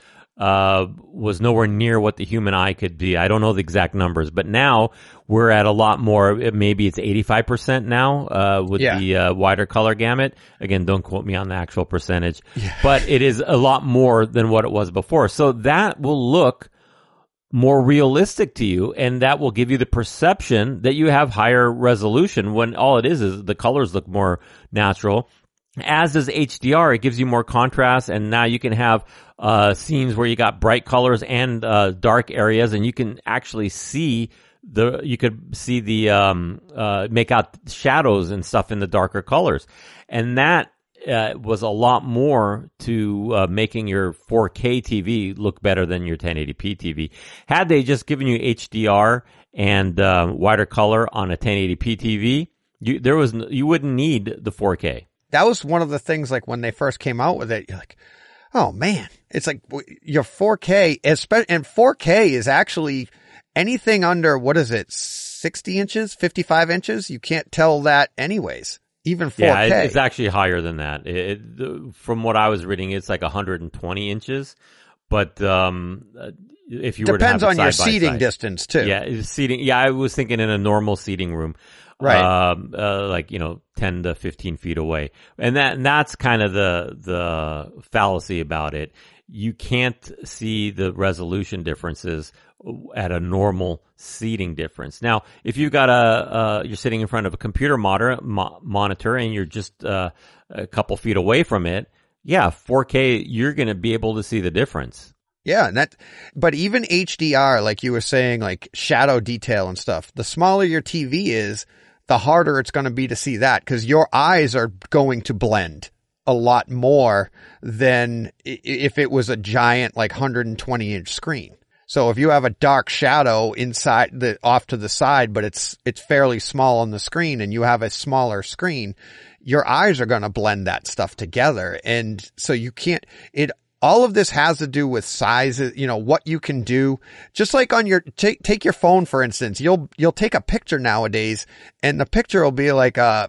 was nowhere near what the human eye could be. I don't know the exact numbers, but now we're at a lot more. Maybe it's 85% now, with the wider color gamut. Again, don't quote me on the actual percentage, but it is a lot more than what it was before. So that will look more realistic to you, and that will give you the perception that you have higher resolution when all it is the colors look more natural. As does HDR, it gives you more contrast, and now you can have scenes where you got bright colors and dark areas, and you can actually see make out shadows and stuff in the darker colors. And that was a lot more to making your 4K TV look better than your 1080p TV. Had they just given you HDR and wider color on a 1080p TV, you wouldn't need the 4K. That was one of the things, like when they first came out with it, you're like, oh man, it's like your 4K, and 4K is actually anything under, 60 inches, 55 inches? You can't tell that anyways, even 4K. Yeah, it's actually higher than that. From what I was reading, it's like 120 inches, but if you were to have depends on your side by seating side. distance too. Yeah, seating. Yeah, I was thinking in a normal seating room. Right. 10 to 15 feet away. And that's kind of the fallacy about it. You can't see the resolution differences at a normal seating difference. Now, if you've got you're sitting in front of a computer monitor and you're just a couple feet away from it, 4K, you're going to be able to see the difference. Yeah, but even HDR, like you were saying, like shadow detail and stuff, the smaller your TV is, the harder it's going to be to see that, because your eyes are going to blend a lot more than if it was a giant, like 120-inch screen. So if you have a dark shadow inside off to the side, but it's fairly small on the screen, and you have a smaller screen, your eyes are going to blend that stuff together. And so you can't, all of this has to do with size, what you can do. Just like on take your phone, for instance, you'll take a picture nowadays, and the picture will be like a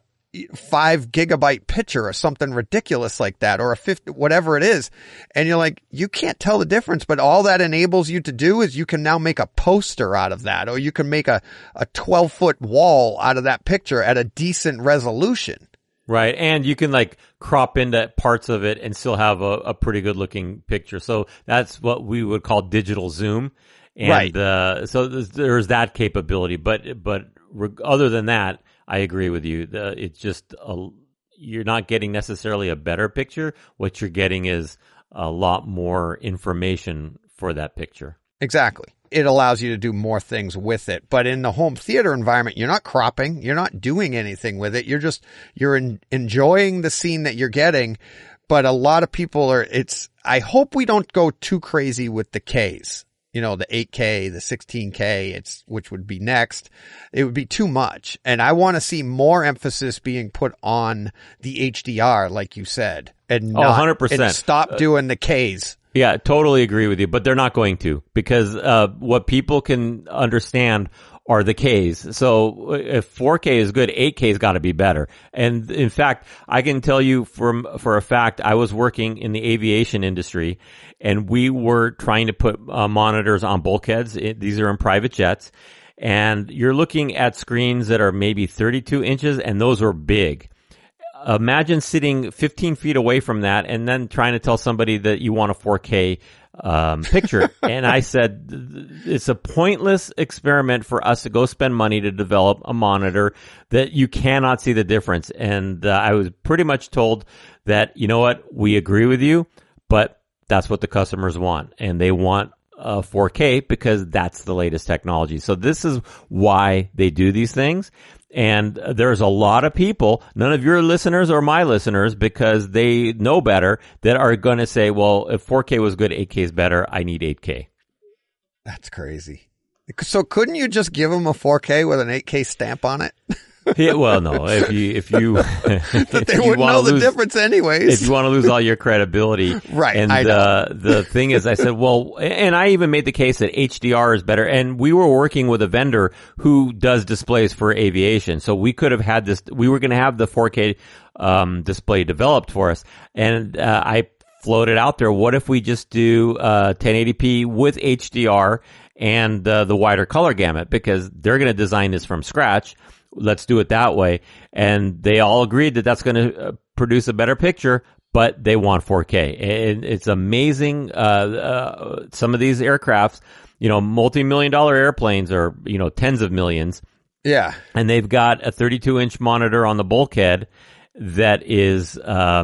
5 gigabyte picture or something ridiculous like that, or a 50, whatever it is. And you're like, you can't tell the difference, but all that enables you to do is you can now make a poster out of that, or you can make a 12-foot wall out of that picture at a decent resolution. Right. And you can like crop into parts of it and still have a pretty good looking picture. So that's what we would call digital zoom. And, right. So there's that capability, but other than that, I agree with you. It's just you're not getting necessarily a better picture. What you're getting is a lot more information for that picture. Exactly. It allows you to do more things with it. But in the home theater environment, you're not cropping. You're not doing anything with it. You're enjoying the scene that you're getting. But a lot of people I hope we don't go too crazy with the Ks. The 8K, the 16K, which would be next. It would be too much. And I want to see more emphasis being put on the HDR, like you said, and 100%. And stop doing the Ks. Yeah, totally agree with you, but they're not going to, because what people can understand are the Ks. So if 4K is good, 8K's got to be better. And in fact, I can tell you for a fact, I was working in the aviation industry, and we were trying to put monitors on bulkheads. These are in private jets, and you're looking at screens that are maybe 32 inches, and those are big. Imagine sitting 15 feet away from that and then trying to tell somebody that you want a 4K picture. And I said, it's a pointless experiment for us to go spend money to develop a monitor that you cannot see the difference. And I was pretty much told that, you know what, we agree with you, but that's what the customers want. And they want 4K because that's the latest technology. So this is why they do these things. And there's a lot of people, none of your listeners or my listeners, because they know better, that are going to say, well, if 4K was good, 8K is better. I need 8K. That's crazy. So couldn't you just give them a 4K with an 8K stamp on it? Yeah, well, no. If you but they wouldn't know the difference anyways. If you want to lose all your credibility, right? And the thing is, I said, well, and I even made the case that HDR is better. And we were working with a vendor who does displays for aviation, so we could have had this. We were going to have the 4K display developed for us, and I floated out there. What if we just do 1080p with HDR and the wider color gamut, because they're going to design this from scratch. Let's do it that way. And they all agreed that that's going to produce a better picture, but they want 4K. And it's amazing. Some of these aircrafts, multi-million-dollar airplanes are, tens of millions. Yeah. And they've got a 32-inch monitor on the bulkhead that is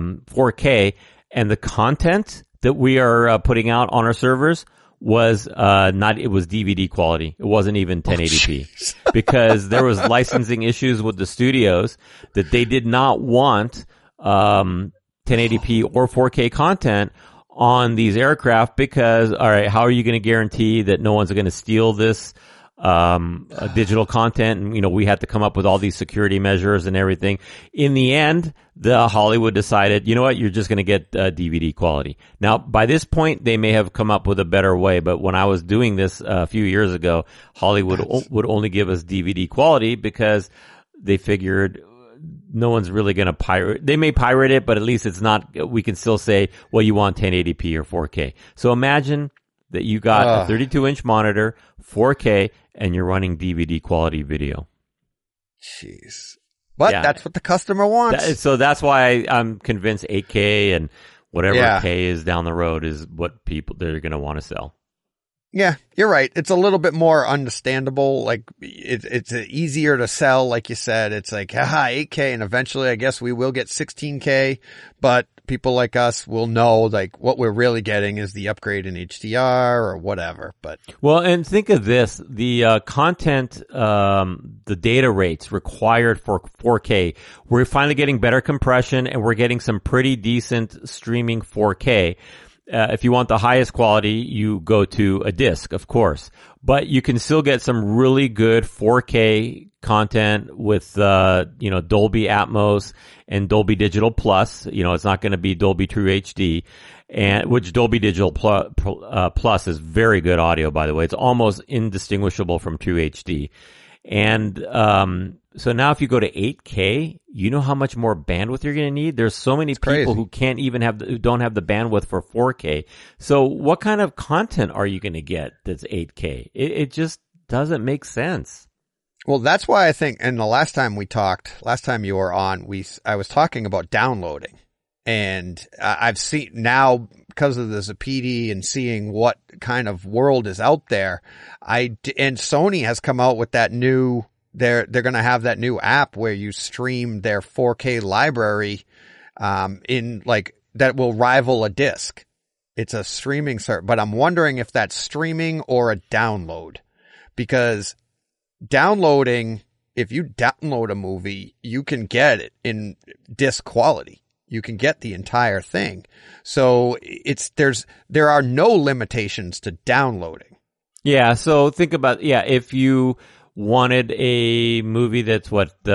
4K. And the content that we are putting out on our servers was it was DVD quality. It wasn't even 1080p because there was licensing issues with the studios that they did not want 1080p or 4K content on these aircraft because, all right, how are you going to guarantee that no one's going to steal this digital content? And, we had to come up with all these security measures and everything. In the end, the Hollywood decided, you know what, you're just going to get DVD quality. Now, by this point, they may have come up with a better way, but when I was doing this a few years ago, Hollywood would only give us DVD quality because they figured no one's really going to pirate. They may pirate it, but at least it's not, we can still say, well, you want 1080p or 4K. So imagine that you got a 32-inch monitor, 4K, and you're running DVD quality video. Jeez. But that's what the customer wants. So that's why I'm convinced 8K and whatever K is down the road is what they're going to want to sell. Yeah, you're right. It's a little bit more understandable. Like it's easier to sell. Like you said, it's like, 8K, and eventually I guess we will get 16K, but people like us will know like what we're really getting is the upgrade in HDR or whatever. But well, and think of this, the content, the data rates required for 4K, we're finally getting better compression and we're getting some pretty decent streaming 4K. If you want the highest quality, you go to a disc, of course, but you can still get some really good 4K content with, Dolby Atmos and Dolby Digital Plus. It's not going to be Dolby True HD, and which Dolby Digital Plus is very good audio, by the way. It's almost indistinguishable from True HD. And, so now if you go to 8K, you know how much more bandwidth you're going to need? There's so many people who who don't have the bandwidth for 4K. So what kind of content are you going to get that's 8K? It just doesn't make sense. Well, that's why I think, and the last time you were on, I was talking about downloading. And I've seen now, because of the Zapedi and seeing what kind of world is out there, and Sony has come out with that new, they're going to have that new app where you stream their 4K library, in like, that will rival a disc. It's a streaming service, but I'm wondering if that's streaming or a download, because downloading, if you download a movie, you can get it in disc quality. You can get the entire thing. So there are no limitations to downloading. Yeah. So think about, if you wanted a movie that's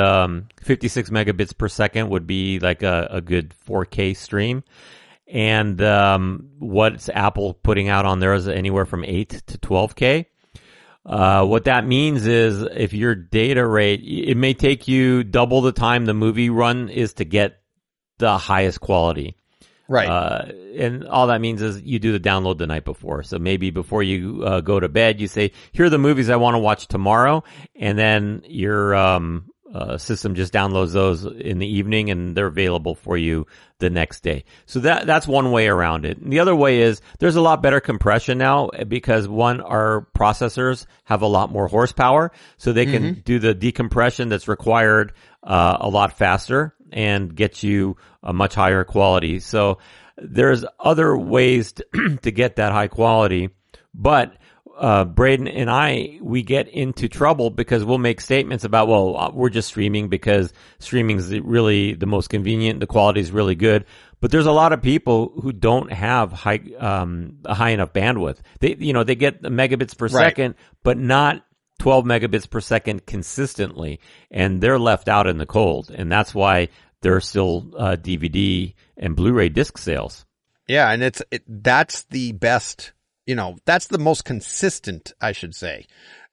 56 megabits per second would be like a good 4K stream. And, what's Apple putting out on there is anywhere from 8 to 12K. What that means is if your data rate, it may take you double the time the movie run is to get the highest quality. Right. And all that means is you do the download the night before. So maybe before you go to bed, you say, here are the movies I want to watch tomorrow. And then your system just downloads those in the evening and they're available for you the next day. So that's one way around it. And the other way is there's a lot better compression now because our processors have a lot more horsepower. So they can do the decompression that's required a lot faster and get you a much higher quality. So there's other ways to get that high quality, but Braden and we get into trouble because we'll make statements about, we're just streaming because streaming is really the most convenient. The quality is really good. But there's a lot of people who don't have a high enough bandwidth. They get the megabits per second, but not 12 megabits per second consistently. And they're left out in the cold. And that's why there are still DVD and Blu-ray disc sales. Yeah. And that's the best, that's the most consistent, I should say,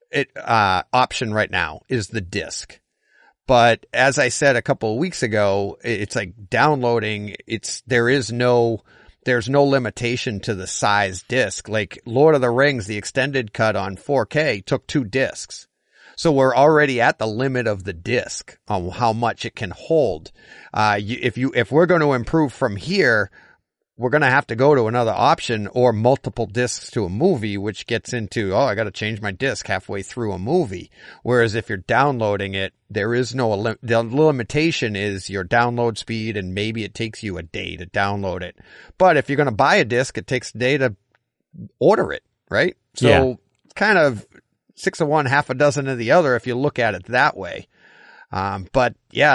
option right now is the disc. But as I said a couple of weeks ago, it's like downloading. There's no limitation to the size disc. Like Lord of the Rings, the extended cut on 4K took 2 discs. So we're already at the limit of the disc on how much it can hold. If we're going to improve from here, we're going to have to go to another option or multiple discs to a movie, which gets into, I got to change my disc halfway through a movie. Whereas if you're downloading it, there is no, the limitation is your download speed and maybe it takes you a day to download it. But if you're going to buy a disc, it takes a day to order it, right? So it's kind of 6 of one, half a dozen of the other if you look at it that way. But yeah,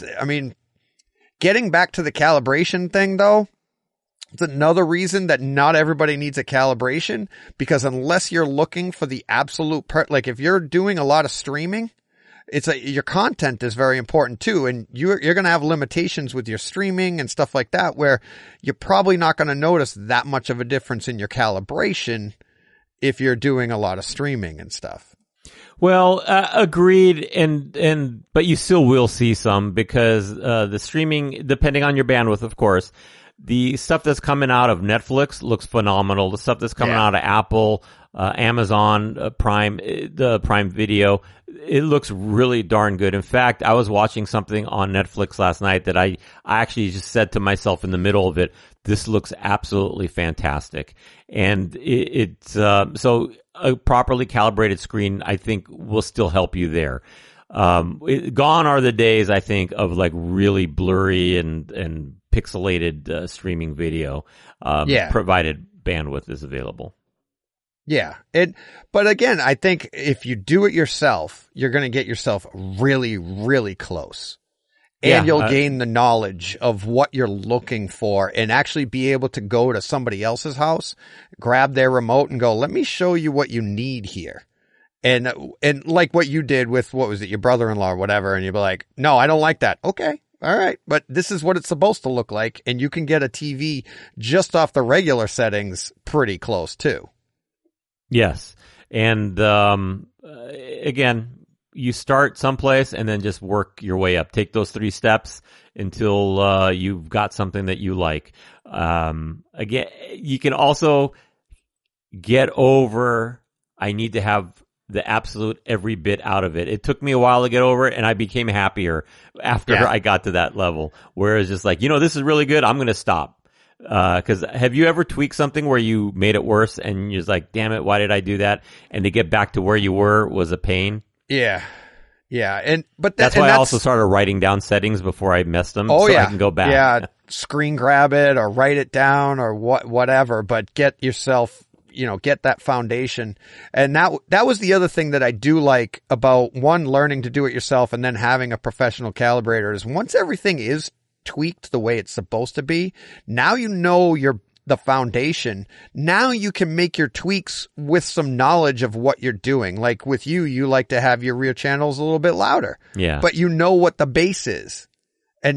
getting back to the calibration thing though, it's another reason that not everybody needs a calibration, because unless you're looking for the absolute like if you're doing a lot of streaming, your content is very important too. And you're going to have limitations with your streaming and stuff like that, where you're probably not going to notice that much of a difference in your calibration if you're doing a lot of streaming and stuff. Well, agreed. But you still will see some because, the streaming, depending on your bandwidth, of course, the stuff that's coming out of Netflix looks phenomenal. The stuff that's coming out of Apple, Amazon Prime, the Prime Video, it looks really darn good. In fact, I was watching something on Netflix last night that I actually just said to myself in the middle of it, this looks absolutely fantastic. And so a properly calibrated screen, I think, will still help you there. Gone are the days, I think, of like really blurry and pixelated streaming video, provided bandwidth is available. Yeah. But again, I think if you do it yourself, you're going to get yourself really, really close. And you'll gain the knowledge of what you're looking for and actually be able to go to somebody else's house, grab their remote and go, let me show you what you need here. And like what you did with, what was it, your brother-in-law or whatever. And you'd be like, no, I don't like that. Okay. All right. But this is what it's supposed to look like. And you can get a TV just off the regular settings pretty close too. Yes. And, again, you start someplace and then just work your way up. Take those 3 steps until you've got something that you like. Again, you can also get over, I need to have the absolute every bit out of it. It took me a while to get over it, and I became happier after I got to that level. Whereas just like, this is really good, I'm going to stop. Cause have you ever tweaked something where you made it worse and you're just like, damn it, why did I do that? And to get back to where you were was a pain. Yeah. Yeah. That's why I also started writing down settings before I messed them. I can go back. Yeah. Screen grab it or write it down or whatever, but get yourself, get that foundation. And that was the other thing that I do like about learning to do it yourself and then having a professional calibrator is once everything is tweaked the way it's supposed to be, now the foundation. Now you can make your tweaks with some knowledge of what you're doing. Like with you like to have your rear channels a little bit louder. Yeah. But you know what the bass is. And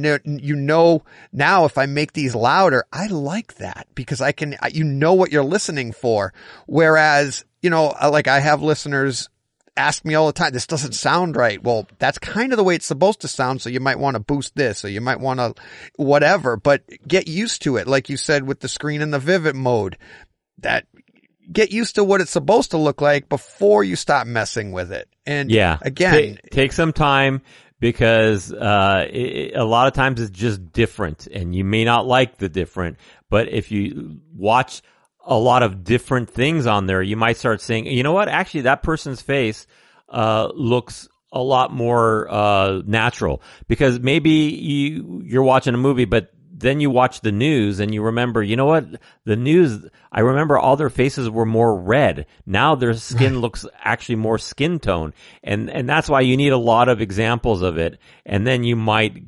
now if I make these louder, I like that because what you're listening for. Whereas, like I have listeners ask me all the time, this doesn't sound right. Well, that's kind of the way it's supposed to sound. So you might want to boost this or you might want to whatever, but get used to it. Like you said, with the screen in the vivid mode, that get used to what it's supposed to look like before you stop messing with it. And again, take some time because, a lot of times it's just different and you may not like the different, but if you watch a lot of different things on there, you might start saying, you know what? Actually, that person's face looks a lot more natural because maybe you're watching a movie, but then you watch the news and you remember, you know what? The news, I remember all their faces were more red. Now their skin looks actually more skin tone. And that's why you need a lot of examples of it. And then you might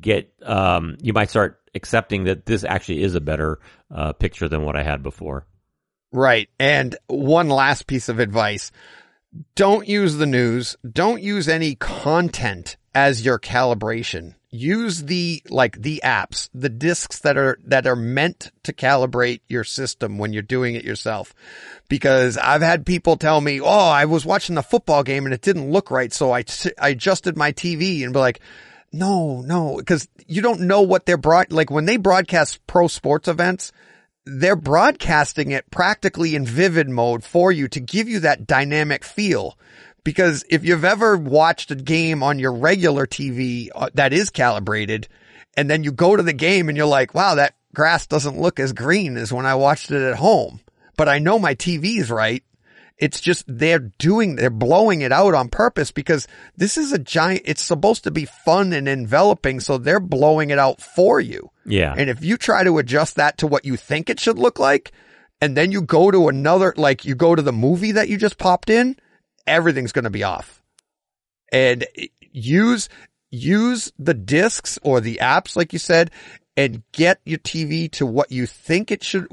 start accepting that this actually is a better picture than what I had before. Right. And one last piece of advice. Don't use the news. Don't use any content as your calibration. Use the apps, the discs that are meant to calibrate your system when you're doing it yourself. Because I've had people tell me, I was watching the football game and it didn't look right. So I adjusted my TV and be like, no, because you don't know what they're like when they broadcast pro sports events, they're broadcasting it practically in vivid mode for you to give you that dynamic feel. Because if you've ever watched a game on your regular TV that is calibrated, and then you go to the game and you're like, wow, that grass doesn't look as green as when I watched it at home, but I know my TV's right. It's just they're blowing it out on purpose because this is it's supposed to be fun and enveloping. So they're blowing it out for you. Yeah. And if you try to adjust that to what you think it should look like, and then you go to you go to the movie that you just popped in, everything's going to be off. And use the discs or the apps, like you said, and get your TV to what you think it should,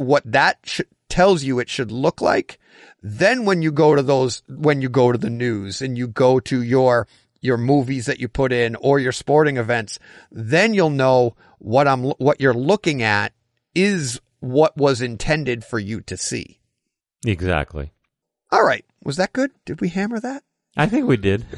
tells you it should look like. Then when you go to the news and you go to your movies that you put in or your sporting events, then you'll know what you're looking at is what was intended for you to see. Exactly. All right. Was that good? Did we hammer that? I think we did.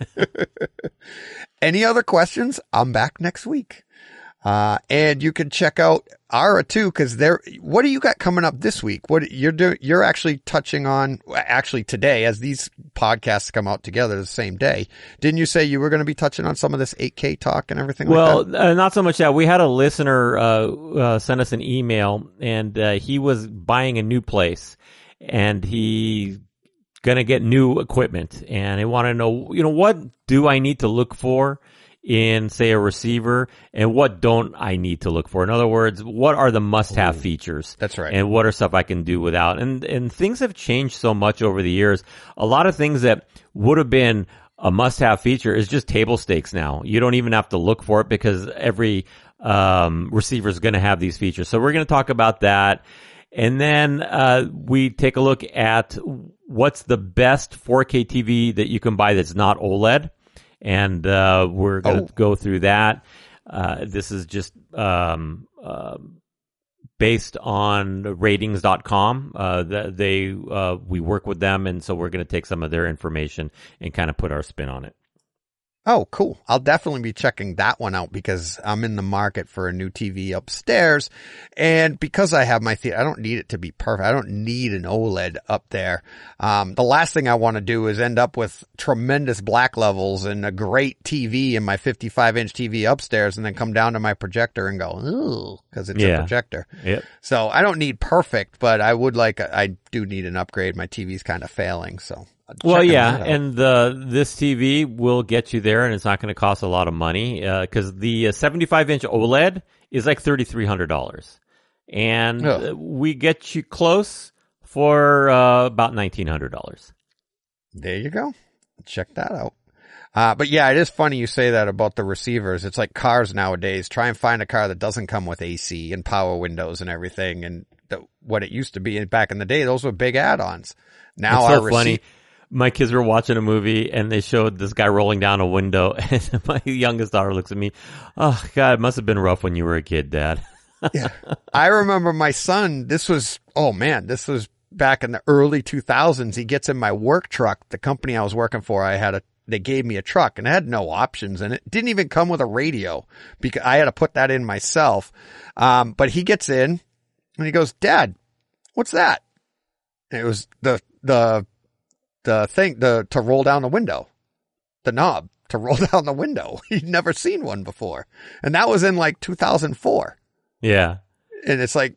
Any other questions? I'm back next week. And you can check out Ara too, cause what do you got coming up this week? What you're actually touching on today as these podcasts come out together the same day. Didn't you say you were going to be touching on some of this 8K talk and everything like that? Well, not so much that. We had a listener, send us an email and, he was buying a new place and he going to get new equipment and he wanted to know, what do I need to look for in, say, a receiver, and what don't I need to look for? In other words, what are the must-have features? That's right. And what are stuff I can do without? And things have changed so much over the years. A lot of things that would have been a must-have feature is just table stakes now. You don't even have to look for it because every receiver is going to have these features. So we're going to talk about that. And then we take a look at what's the best 4K TV that you can buy that's not OLED. And we're going to go through that. This is just based on ratings.com. We work with them, and so we're going to take some of their information and kind of put our spin on it. Oh, cool. I'll definitely be checking that one out because I'm in the market for a new TV upstairs. And because I have my theater, I don't need it to be perfect. I don't need an OLED up there. The last thing I want to do is end up with tremendous black levels and a great TV in my 55-inch TV upstairs and then come down to my projector and go, ooh, because it's a projector. Yep. So I don't need perfect, but I do need an upgrade. My TV's kind of failing, so. Well, yeah, and this TV will get you there, and it's not going to cost a lot of money because the 75-inch OLED is like $3,300, and we get you close for about $1,900. There you go. Check that out. But yeah, it is funny you say that about the receivers. It's like cars nowadays. Try and find a car that doesn't come with AC and power windows and everything, and what it used to be back in the day, those were big add-ons. Now it's so funny. My kids were watching a movie and they showed this guy rolling down a window and my youngest daughter looks at me, oh God, it must have been rough when you were a kid, Dad. Yeah. I remember my son, this was back in the early 2000s. He gets in my work truck. The company I was working for, they gave me a truck and it had no options and it didn't even come with a radio because I had to put that in myself. But he gets in and he goes, Dad, what's that? And it was the thing, to roll down the window, the knob to roll down the window. He'd never seen one before. And that was in like 2004. Yeah. And it's like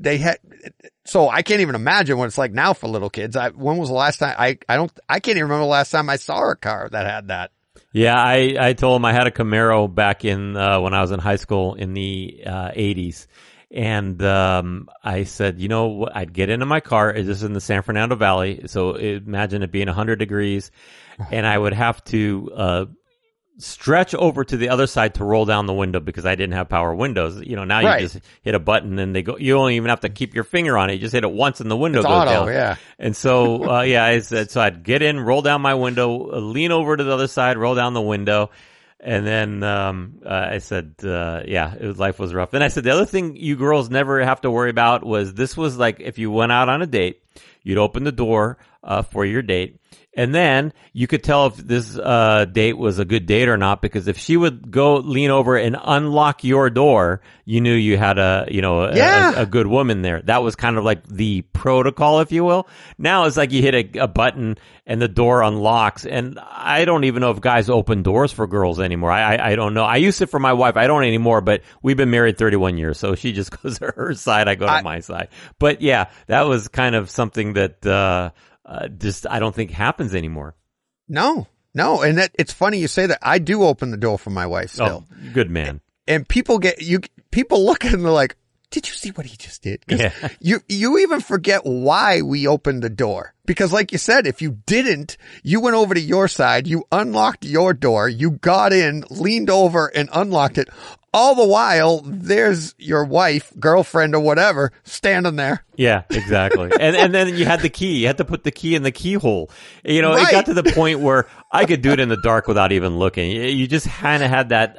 so I can't even imagine what it's like now for little kids. When was the last time I can't even remember the last time I saw a car that had that. Yeah. I told him I had a Camaro back in, when I was in high school in the 80s. And I said, I'd get into my car. This is in the San Fernando Valley. So imagine it being 100 degrees. And I would have to stretch over to the other side to roll down the window because I didn't have power windows. Now you just hit a button and they go. You don't even have to keep your finger on it. You just hit it once and the window goes down. Yeah. And so, I said, so I'd get in, roll down my window, lean over to the other side, roll down the window. And then I said, life was rough. Then I said, the other thing you girls never have to worry about this was like if you went out on a date, you'd open the door for your date. And then you could tell if this date was a good date or not, because if she would go lean over and unlock your door, you knew you had a good woman there. That was kind of like the protocol, if you will. Now it's like you hit a button and the door unlocks. And I don't even know if guys open doors for girls anymore. I don't know. I used to for my wife. I don't anymore, but we've been married 31 years. So she just goes to her side. I go to my side. But yeah, that was kind of something that, I don't think happens anymore. No. And it's funny you say that. I do open the door for my wife still. Oh, good man. And people look and they're like, did you see what he just did? Yeah. You even forget why we opened the door. Because like you said, if you didn't, you went over to your side, you unlocked your door, you got in, leaned over and unlocked it. All the while, there's your wife, girlfriend, or whatever standing there. Yeah, exactly. and then you had the key. You had to put the key in the keyhole. It got to the point where I could do it in the dark without even looking. You just kind of had that,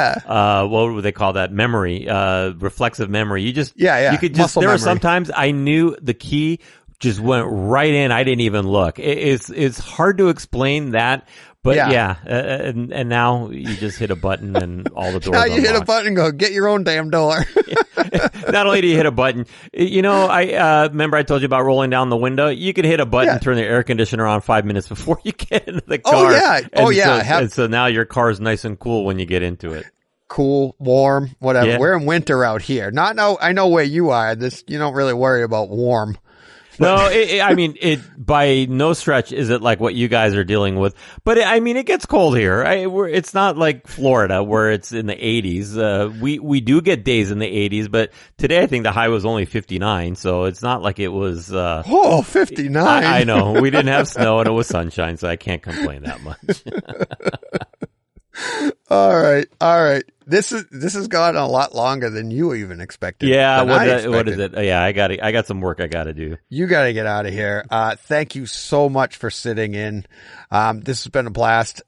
what would they call that? Memory, reflexive memory. You just, you could just, there were sometimes I knew the key just went right in. I didn't even look. It's hard to explain that. But and now you just hit a button and all the doors now you unlock. hit a button and go, get your own damn door. Not only do you hit a button, I remember I told you about rolling down the window. You could hit a button and turn the air conditioner on 5 minutes before you get into the car. And so now your car is nice and cool when you get into it. Cool, warm, whatever. Yeah. We're in winter out here. I know where you are. You don't really worry about warm. No, I mean, by no stretch is it like what you guys are dealing with. But it gets cold here. It's not like Florida where it's in the 80s. We do get days in the 80s, but today I think the high was only 59. So it's not like it was, 59. I know. We didn't have snow and it was sunshine, so I can't complain that much. All right. This has gone a lot longer than you even expected. Yeah, what is it? Yeah, I got some work I got to do. You got to get out of here. Thank you so much for sitting in. This has been a blast.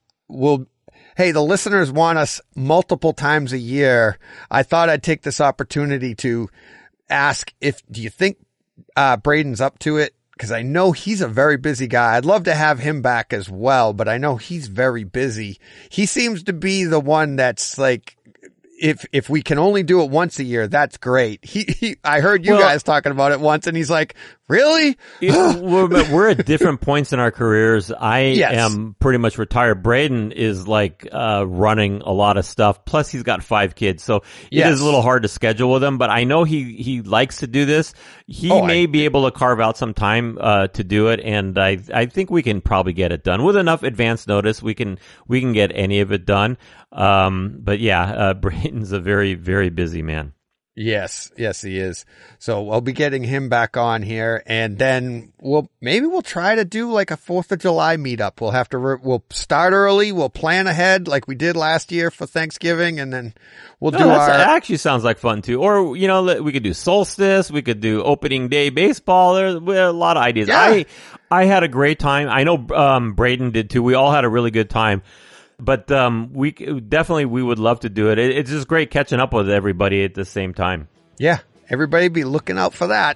Hey, the listeners want us multiple times a year. I thought I'd take this opportunity to ask do you think Braden's up to it? Because I know he's a very busy guy. I'd love to have him back as well, but I know he's very busy. He seems to be the one that's like, if we can only do it once a year, that's great. I heard you guys talking about it once, and he's like, really? We're at different points in our careers. I am pretty much retired. Braden is like running a lot of stuff. Plus, he's got 5 kids, so it is a little hard to schedule with him. But I know he likes to do this. He may be able to carve out some time to do it, and I think we can probably get it done with enough advance notice. We can get any of it done. But yeah, Braden's a very, very busy man. Yes, he is. So I'll be getting him back on here, and then we'll try to do like a 4th of July meetup. We'll start early. We'll plan ahead like we did last year for Thanksgiving, and then we'll do that actually sounds like fun too. Or, we could do solstice. We could do opening day baseball. There's a lot of ideas. Yeah. I had a great time. I know, Braden did too. We all had a really good time. But we would love to do it. It's just great catching up with everybody at the same time. Yeah, everybody be looking out for that.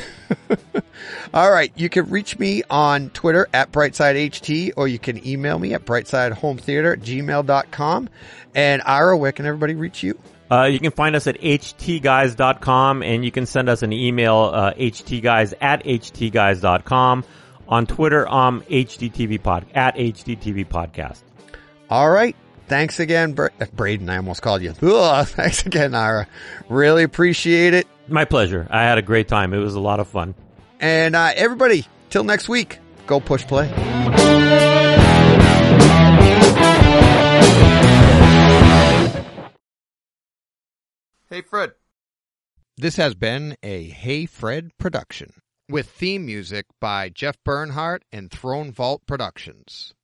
All right, you can reach me on Twitter at BrightsideHT, or you can email me at brightsidehometheater@gmail.com. And Ira, where can everybody reach you? You can find us at htguys.com, and you can send us an email, htguys@htguys.com. On Twitter, at HDTV Podcast. All right. Thanks again, Braden. I almost called you. Thanks again, Ira. Really appreciate it. My pleasure. I had a great time. It was a lot of fun. And everybody, till next week, go push play. Hey, Fred. This has been a Hey Fred production with theme music by Jeff Bernhardt and Throne Vault Productions.